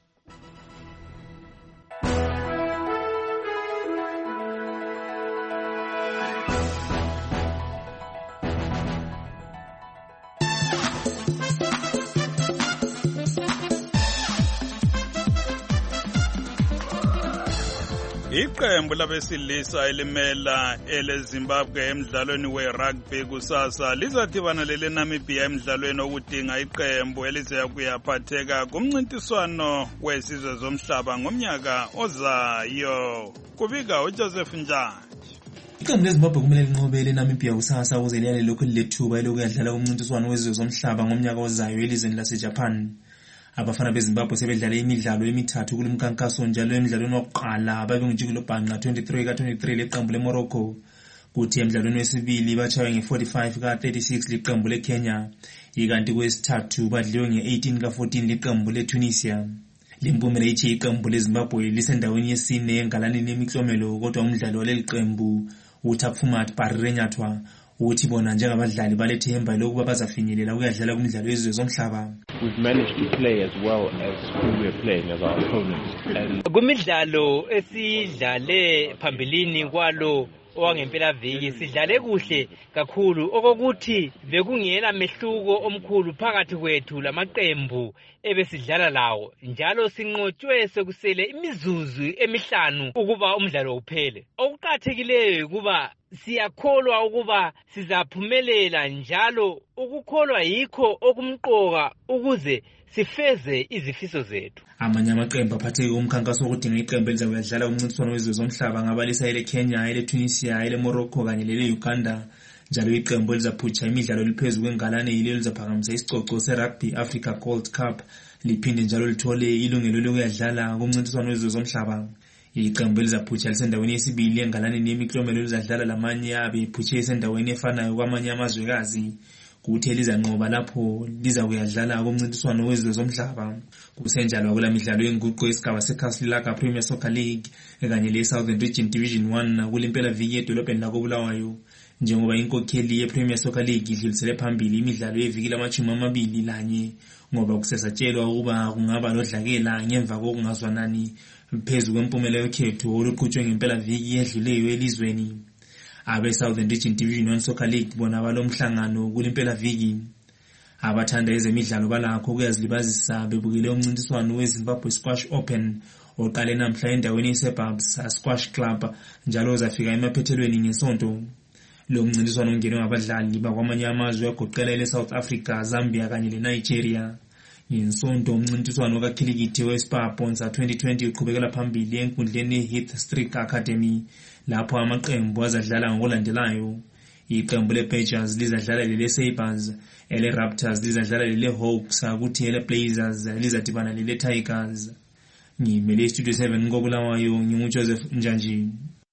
Iqembu labesilisa elimela eleZimbabwe emidlalweni we-rugby kusasa lizathibana leNamibia emidlalweni okudinga iqembu elizeya kuyaphatheka kumncintiswano wesizwe zomhlaba ngomnyaka ozayo. Kubika uJoseph Njaji. Iqembu leZimbabwe kumele linqobe leNamibia kusasa ukuze liyale lokhu lilethuba elokuyadlala kumncintiswano wesizwe zomhlaba ngomnyaka ozayo elizweni laseJapan. Abafana beZimbabwe sebedlala imidlalo emithathu kulomkhankaso njalo emidlalweni wokuqala babengijikelo bhanqa 23 ka-23 leqembu leMorocco. Kuthi emidlalweni wesibili batshaywe nge-45 ka-36 leqembu leKenya. Ikanti kwesithathu badliwe nge-18 ka-14 leqembu leTunisia. Limpumela ithi iqembu leZimbabwe lisendaweni yesine engalanini yemiklomelo kodwa umdlali waleli qembu uThapfumat Parirenyathwa uthi bona njengabadlali balethemba lokuba bazafinyelela ukuyadlala kumidlalo yezizwe zomhlaba. We've managed to play as well as who we're playing as our opponents. Kumidlalo esidlale phambilini kwalo owangempela viki sidlale kuhle kakhulu okokuthi bekungena mehluko omkhulu phakathi kwethu lamaqembu ebesidlala lawo njalo sinqotshwe sekusele imizuzu emihlanu ukuba umdlalo uphele. Okuqhathekileyo kuba siyakholwa ukuba sizaphumelela njalo ukukholwa yikho okumqoka ukuze sifeze izifiso zethu. Amanye amaqembu aphatheke umkhankaso wokudinga iqembu elizakudlala umncintiswano wezizwe zomhlaba ngabalisa ele Kenya, ele Tunisia, ele Morocco kanye lele Uganda. Njalo iqembu elizaphutsha imidlalo eliphezulu kwengalane yile lizaphakamisa isicoco seRugby Africa Gold Cup liphinde njalo lithole ilungelo lokuyadlala kumncintiswano wezizwe zomhlaba. Iqembu elizaphutsha lisendaweni yesibili engalaneni yemiklomelo elizadlala lamanye abephutshe esendaweni efanayo kwamanye amazwekazi. Kuthi elizanqoba lapho liza kuyadlala kumncintiswano wezizwe zomhlaba. Kusenjalo kula midlalo yenguqu yesigaba seKaslilaka Premier Soccer League kanye le-Southern Region Division 1 kulempela viki edolobheni lakoBulawayo. Njengoba inkokheli yePremier Soccer League idlulisele phambili imidlalo yeviki lama-21 ngoba kusesatshelwa ukuba kungaba lodlakela ngemva kokungazwanani phezu kwempumela yokhetho oluqhutshwe ngempela viki edluleyo elizweni. Abe-Southern Region Division 1 Soccer League bona balomhlangano kulempela viki. Abathanda ezemidlalo balakho ukuyazilibazisa bebukele umncintiswano weZimbabwe Squash Open oqale namhla endaweni yeSuburbs Squash Club njalo uzafika emaphethelweni ngesonto. Lo mncintiswano ungenwe ngabadlali bakwamanye amazwe agoqela ele-South Africa, Zambia kanye le-Nigeria. Ngesonto umncintiswano kakhilikithi weSpar-Bonsa 2020 uqhubekela phambili enkundleni Heath Street Academy lapho amaqembu azadlala ngokulandelayo. Iqembu le-Badgers lizadlala lele-Sabres, ele-Raptors lizadlala lele-Hawks, kuthi ele-Blazers lizadibana lele-Tigers. Ngimele Studio 7 koBulawayo nginguJoseph Njanji.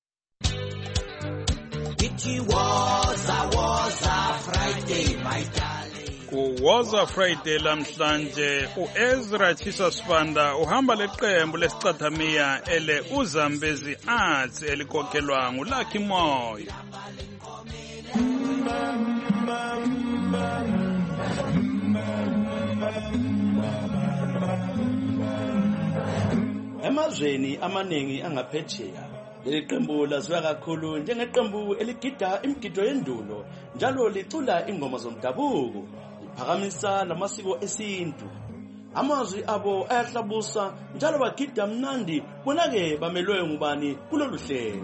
Kuwoza Friday lamhlanje uEzra Chisa Sibanda uhamba leqembu lesicathamiya ele uZambezi Arts elikokhelwa nguLucky Moyo. Emazweni amaningi angaphetsheya leli qembu laziwa kakhulu njengeqembu eligida imigido yendulo njalo licula ingoma zomdabuko liphakamisa lamasiko esintu. Amazwi abo ayahlabusa njalo bagida mnandi bonake bamelwe ngubani kulolu hlelo.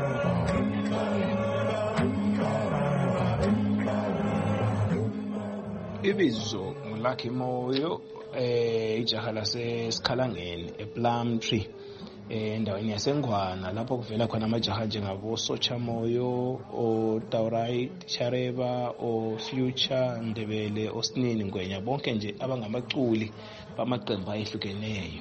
Ibizo nguLucky Moyo ijaha laseSikhalangeni ePlumtree endaweni yaseNgwana lapho kuvela khona amajaha njengabo Socha Moyo, oTaurai Chareba, oFuture Ndebele, oSnini Ngwenya bonke nje abangamaculi bamaqembu ayehlukeneyo.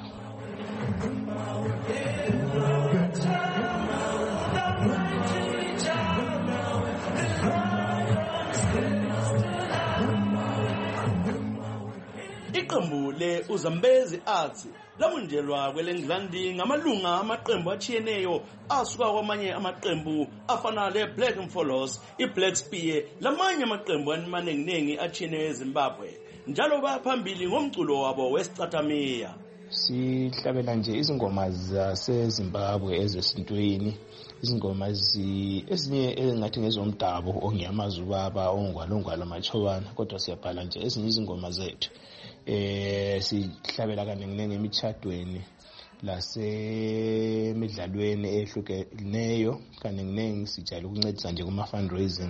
Iqembu le uZambezi Arts lamunjelwa kweleNgilandi ngamalunga amaqembu achiyeneyo asuka kwamanye amaqembu afana leBlack Mfolos, iBlack Spear lamanye amaqembu amanenginengi achiyeneyo eZimbabwe njalo baphambili ngomculo wabo wesicathamiya. Sihlabela nje izingoma zaseZimbabwe ezesintweni, izingoma ezinye engathi ngezomdabu ongiyamazi ubaba ongwalongwala amachobana kodwa siyabhala nje ezinye izingoma zethu. Sihlabela kanenginengi emithadweni lasemidlalweni ehlukeneyo kanenginengi sijala ukuncedisa nje kuma fundraising.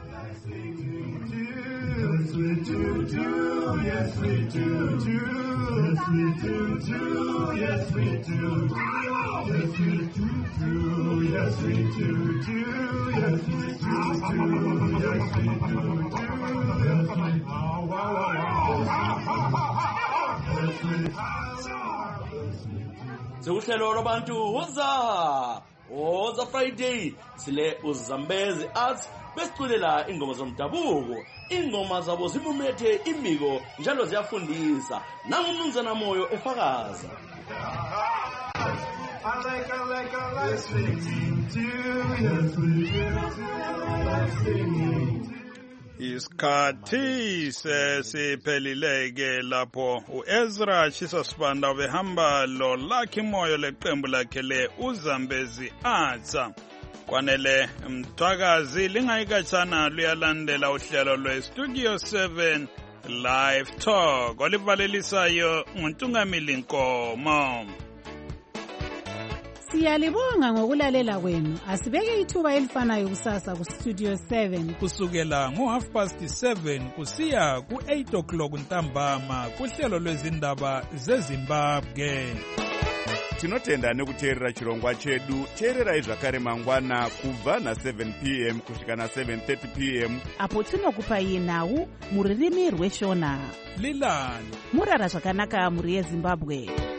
Sekuhlelo labantu woza Friday sile uZambezi Arts besiculela ingoma zomdabuko. Ingoma zabo zimumethe imiko njalo ziyafundisa. Nangumnumzana Moyo efakaza. Isikhathi sesiphelileke lapho uEzra Chisosibanda behamba lo Lucky Moyo leqembu lakhe le uZambezi Arts. Kwanele Mthwakazi lingayikatshana luyalandela uhlelo lweStudio 7 Live Talk olivalelisayo nguNtungamili Nkomo. Siyalibonga ngokulalela kwenu. Asibeke ithuba elifanayo kusasa ku Studio 7 kusukela ngo7:30 kusiya ku8:00 ntambama kuhlelo lwezindaba zeZimbabwe. Tinotenda nekuteerera chirongwa chedu. Teererai zvakare mangwana kubva na7 p.m. kusvika na7:30 p.m. apo tinokupai nhau mururimi rweshona. Lilani murara zvakanaka muri yeZimbabwe.